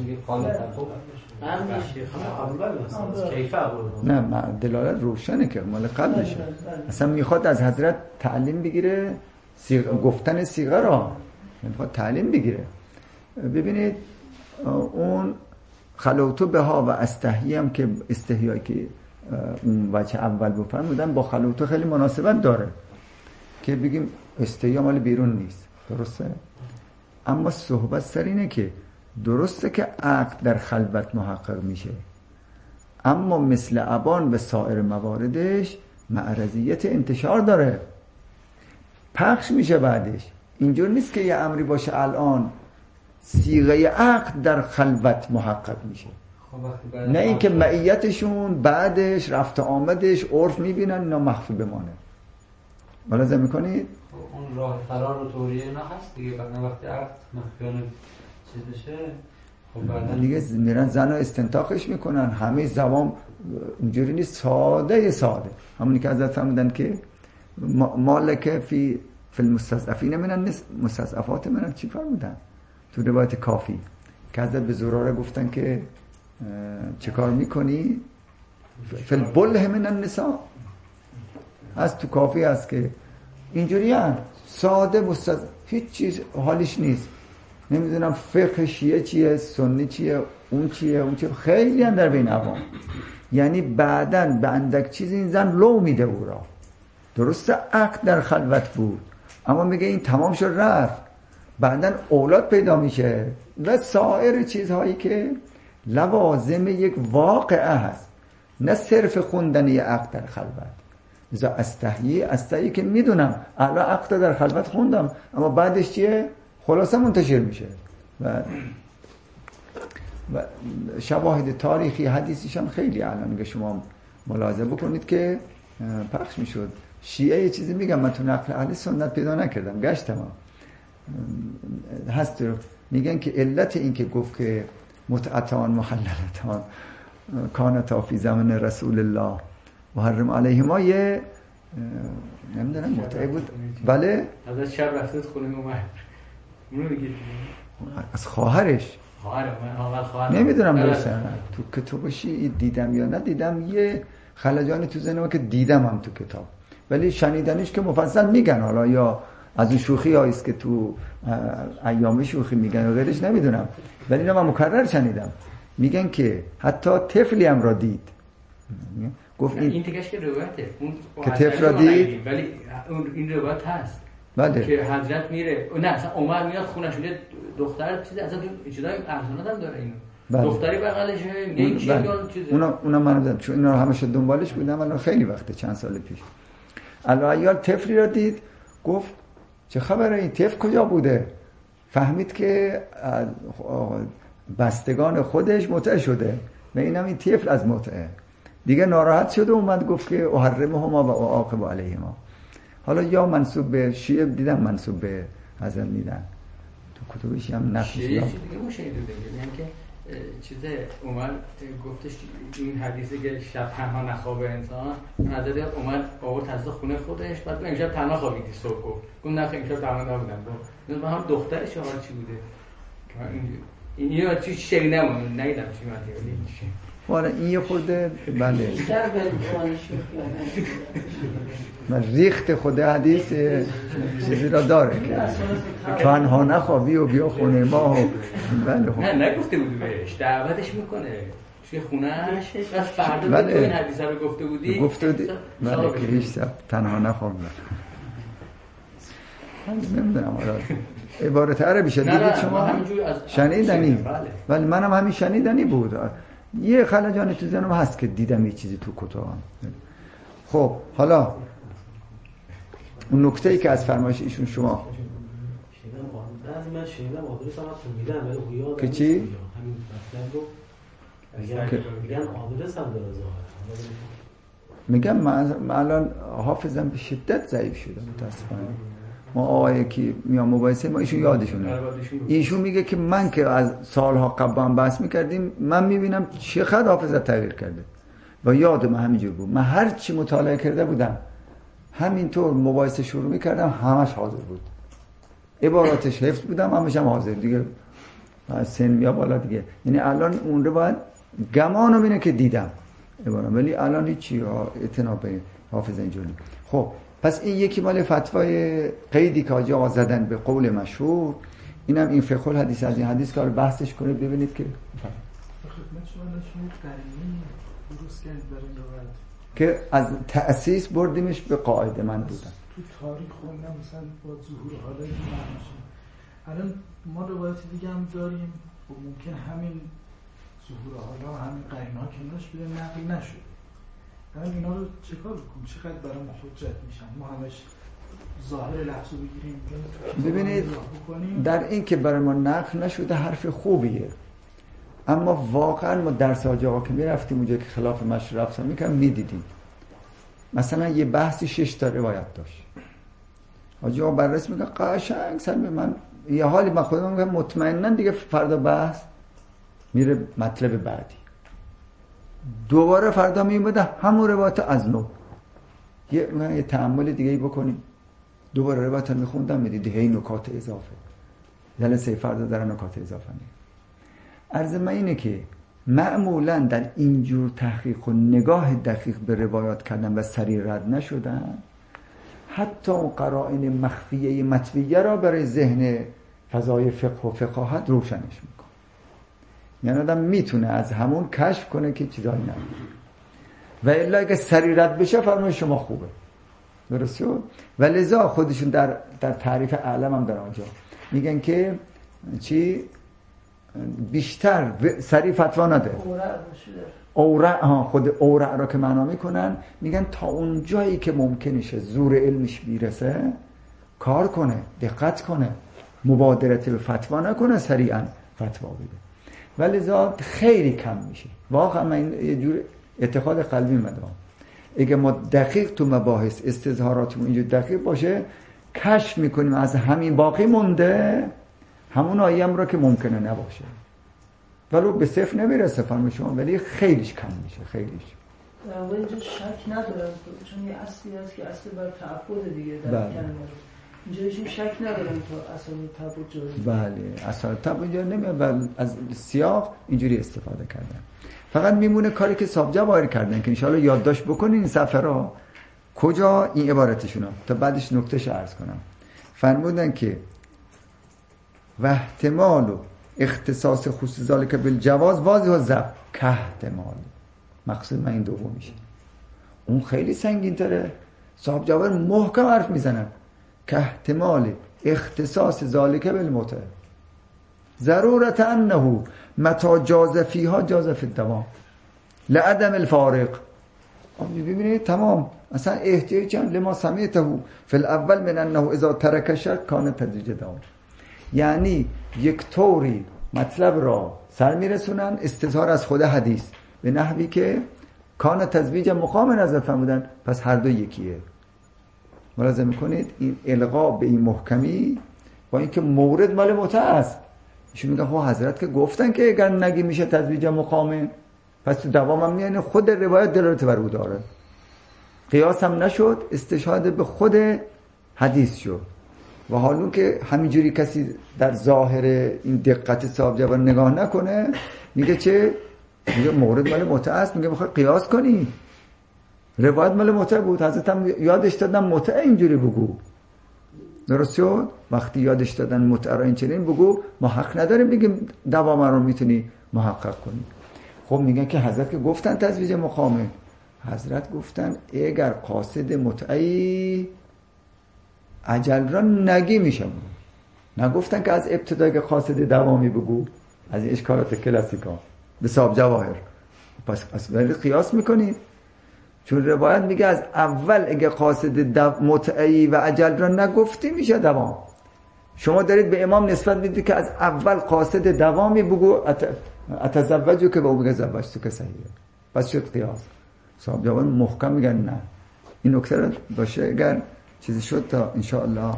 نه دلالت روشنه که مال قبلشه. اصلا میخواد از حضرت تعلیم بگیره، گفتن صیغه را میخواد تعلیم بگیره. ببینید اون خلوتو بها و استحیی هم که استحیایی که اون وجه اول بفرمودن با خلوتو خیلی مناسبت داره که بگیم استحیی مال بیرون نیست، درسته؟ اما صحبت سر اینه که درسته که عقد در خلوت محقق میشه، اما مثل ابان به سایر مواردش معرضیت انتشار داره، پخش میشه بعدش. اینجور نیست که یه امری باشه الان صیغه عقد در خلوت محقق میشه، نه اینکه معیتشون بعدش رفت آمدش عرف میبینن اینا مخفی بمانه. ملاحظه میکنید؟ اون راه فرار و توریه اینا هست دیگه، وقتی عقد مخفیانه چیز بشه خب بعدا دیگه میرن زن رو استنطاقش میکنن. همه زبان اونجوری نیست، ساده همونی که حضرت فرمودن که مالک فی المستضعفین من مستضعفات من، چی فرمودن تو روایت کافی که حضرت به زراره گفتن که چه کار میکنی فی البله من النساء، از تو کافی هست که اینجوری هم ساده هیچ چیز حالش نیست، نمیدونم فقه شیعه چیه، سنی چیه، اون چیه، خیلی هم در بین عوام. یعنی بعدن به اندک چیز این زن لو میده او را. درسته عقد در خلوت بود، اما میگه این تمام شد رفت، بعدن اولاد پیدا میشه و سایر چیزهایی که لوازم یک واقعه هست، نه صرف خوندن یک عقد در خلوت. لذا استحیی که میدونم الان عقد در خلوت خوندم، اما بعدش چیه؟ خلاصه منتشر میشه و شواهد تاریخی حدیثیش هم خیلی الان میگه شما ملاحظه بکنید که پخش میشد. شیعه یه چیزی میگم، من تو نقل اهل سنت پیدا نکردم، گشتم هست، میگن که علت این که گفت که متعتان محللتان کانتا فی زمان رسول الله و حرم علیهما، یه نمیدونم متعه بود، بله از شب رفتید خونه اومد اونو میگید از خواهرش نمیدونم درسته نه تو کتابشی دیدم یا ندیدم، یه خلجانی تو ذهنم که دیدم هم تو کتاب، ولی شنیدنیش که مفصل میگن، حالا یا از اون شوخی هاییست که تو ایام شوخی میگن و غیرش نمیدونم، ولی اینا من مکرر شنیدم میگن که حتی طفلی هم را دید. گفت این دیگهش که روایته که طفل را دید، ولی این روایت هست بله که حضرت میره، نه اصلا عمر میاد خونش میده دختر چیزی اصلا چیزای ارزانات هم داره اینو، بله. دختری بغلشه میگه این چیه یا چیزی، اونا من دیدم چون اینا همش دنبالش بودم، الان خیلی وقته چند سال پیش. الان طفلی را دید، گفت چه خبره این طفل کجا بوده؟ فهمید که بستگان خودش متعه شده و اینم این طفل از متعه دیگه ناراحت شده، اومد گفت که احرمهما و اعاقب علیهما. حالا یا منسوب به شیعه دیدم، منسوب به حضرت میدن تو کتبش هم نقش شیعه چیز دیگه مشاهده دیگه، یعنی که چیز عمر گفتش این حدیثی که شب تنها نخوابه انسان، حضرت عمر آورد از خونه خودش، بعد امشب تنها خوابیدی صبح گفت نه امشب تنها نبودم، من هم دخترش آورد چی بوده این چی شری نمون نیدم چی مدی والا این یه خورده بله من ریخت خود حدیث چیزی را داره که تنها نخوابی و بیا خونه ما و بله نه نگفته بودی بهش، دعوتش میکنه توی خونهش، بس فردا تو این حدیث رو گفته بودی بله که هیچ تنها نخوابی. من نمیدونم عبارت عربیشه دیدید شما شنیدنی، ولی منم همین شنیدنی بود. یه خلجانی تو ذهنم هست که دیدم یه چیزی تو کتابم. خب حالا اون نکته‌ای که از فرمایش ایشون شما من شنیدم آدرس هم میدن ولی یادم که چی؟ همین مطلب رو میگن آدرس هم داره ظاهر. میگم من الان حافظم به شدت ضعیف شده متاسفانه. ما آقایی که میام مباحثه ما ایشون یادشونه، ایشون میگه که من که از سالها قبل هم بحث میکردیم من میبینم چقدر حافظت تغییر کرده و یاد من همینجور بود. من هر چی مطالعه کرده بودم همینطور مباحثه شروع میکردم همش حاضر بود، عباراتش حفظ بودم همش هم حاضر دیگه، سن میا بالا دیگه. یعنی الان اون رو باید گمانم اینه که دیدم عبارت، ولی الان هیچی اعتنا به حافظ اینجوری. خب پس این یکی مال فتوای قیدی که حاجی آقا زدن به قول مشهور، اینم این فقه الحدیث از این حدیث کار بحثش کنید ببینید که خدمت شما نشون قرینی درست کرد برای روایت که از تأسیس بردیمش به قاعده من بودم تو تاریخ خوندم مثلا با ظهور حالای معنیشه. الان ما روایت دیگه هم داریم و ممکن همین ظهور حالا و همین قرین‌ها کنارش بده نقل نشده. الان اینا رو چیکار بکنیم؟ چقدر برای ما حجت میشن؟ ما همش ظاهر لفظ رو بگیریم ببینید در این که برای ما نقل نشده حرف خوبیه، اما واقعا ما درس حاجی آقا که میرفتیم اونجا که خلاف مشروع رفتن میکنم میدیدیم مثلا یه بحثی 6 تا روایت داشت، حاجی آقا بررسی میکنه قشنگ سلمه، من یه حالی من خودم میگم مطمئنا دیگه فردا بحث میره مطلب بعدی، دوباره فردا میومده همون روایت از نو یه تأمل دیگه ای بکنیم، دوباره روایت رو میخوندم میدید هی نکات اضافه، جلسه فردا در نکات اضافه میاد. عرض من اینه که معمولا در اینجور تحقیق و نگاه دقیق به روایات کردن و سریع رد نشدن حتی اون قرائن مخفیه مطبیعه را برای ذهن فضای فقه و فقاهت روشنش میکنه. یعنی آدم میتونه از همون کشف کنه که چیزایی نداره و الا اگه سریع رد بشه فرمایش شما خوبه، درست شد؟ و لذا خودشون در تعریف اعلم هم در آنجا میگن که چی؟ بیشتر سریع فتوا نده، اورع خود اورع را که معنا میکنن میگن تا اون جایی که ممکنشه زور علمش بیرسه کار کنه، دقت کنه، مبادرت به فتوا نکنه، سریعا فتوا بده. ولی لذا خیلی کم میشه. واقعا من یه جور اعتقاد قلبی مدام اگه ما دقیق تو مباحث استظهاراتمون اینجور دقیق باشه کشف میکنیم از همین باقی مونده همون آیه‌ام رو که ممکنه نباشه، ولو به صفر نمیرسه فرمای شما، ولی خیلیش کم میشه، خیلیش. در واقع اینجا شک ندارم چون یه اصلی هست که اصل بر تعبد دیگه در کلمه اینجایشون شک ندارم تا اصلا تبو جاری. بله اصلا تبو جاری نمیاد و از سیاق اینجوری استفاده کردن. فقط میمونه کاری که صاحب جواهر کردن که انشاءالله یادداشت بکنین این صفحه را کجا این عبارتشون تا بعدش نکتهش عرض کنم. فرمودن که و احتمال و اختصاص خصوص ذالک بالجواز واضح و ضبط که احتمال. مقصود من این دوم میشه. اون خیلی سنگین تره. صاحب جواهر محکم حرف میزنن که احتمال اختصاص ذالک بالمتع ضرورت انه متى جاز فیها جاز فی الدوام لعدم الفارق. ببینید تمام اصلا احتیاج لما سمعته فی الاول من انه اذا ترک شک کان تدریج دوام. یعنی یک طوری مطلب را سر میرسونن استظهار از خود حدیث به نحوی که کان تزویج مقام نظر فرمودن پس هر دو یکیه. ملاحظه میکنید این القا به این محکمی با اینکه مورد مال متع است. ایشون میگن خب حضرت که گفتن که اگر نگی میشه تزویج مقامه پس تو دوام هم میانه خود روایت دلالت بر او داره. قیاس هم نشد استشهاد به خود حدیث شد. و حالون که همینجوری کسی در ظاهر این دقت صاحب جواهر نگاه نکنه میگه چه؟ میگه مورد مال متع است. میگه بخوای قیاس کنی روایت مال متع بود. حضرت هم یادش دادن متع اینجوری بگو. درست شد؟ وقتی یادش دادن متع را اینچنین بگو ما حق نداریم بگیم دوام رو میتونی محقق کنی. خب میگن که حضرت که گفتن تزویج مقامه. حضرت گفتن اگر قاصد متعی اجل را نگی میشه. نگفتن که از ابتدا که قاصد دوامی بگو. از این اشکالات کلاسیکا به صاحب جواهر. پس اصلا قیاس میکنید چون روایت میگه از اول اگه قاصد متعی و اجل را نگفتی میشه دوام. شما دارید به امام نسبت میدید که از اول قاصد دوامی بگو اتزوجو که به او بگه زوجتو که صحیحه. پس شد قیاس. صاحب جواهر محکم میگن نه. این نکته را باشه اگر چیزی شد تا انشاءالله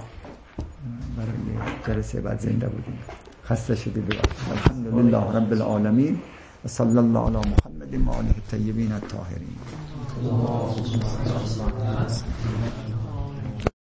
برای جلسه بعد زنده بودیم. خسته شدید. الحمدلله رب العالمین و صلی الله علی محمد و آله الطیبین الطاهرین.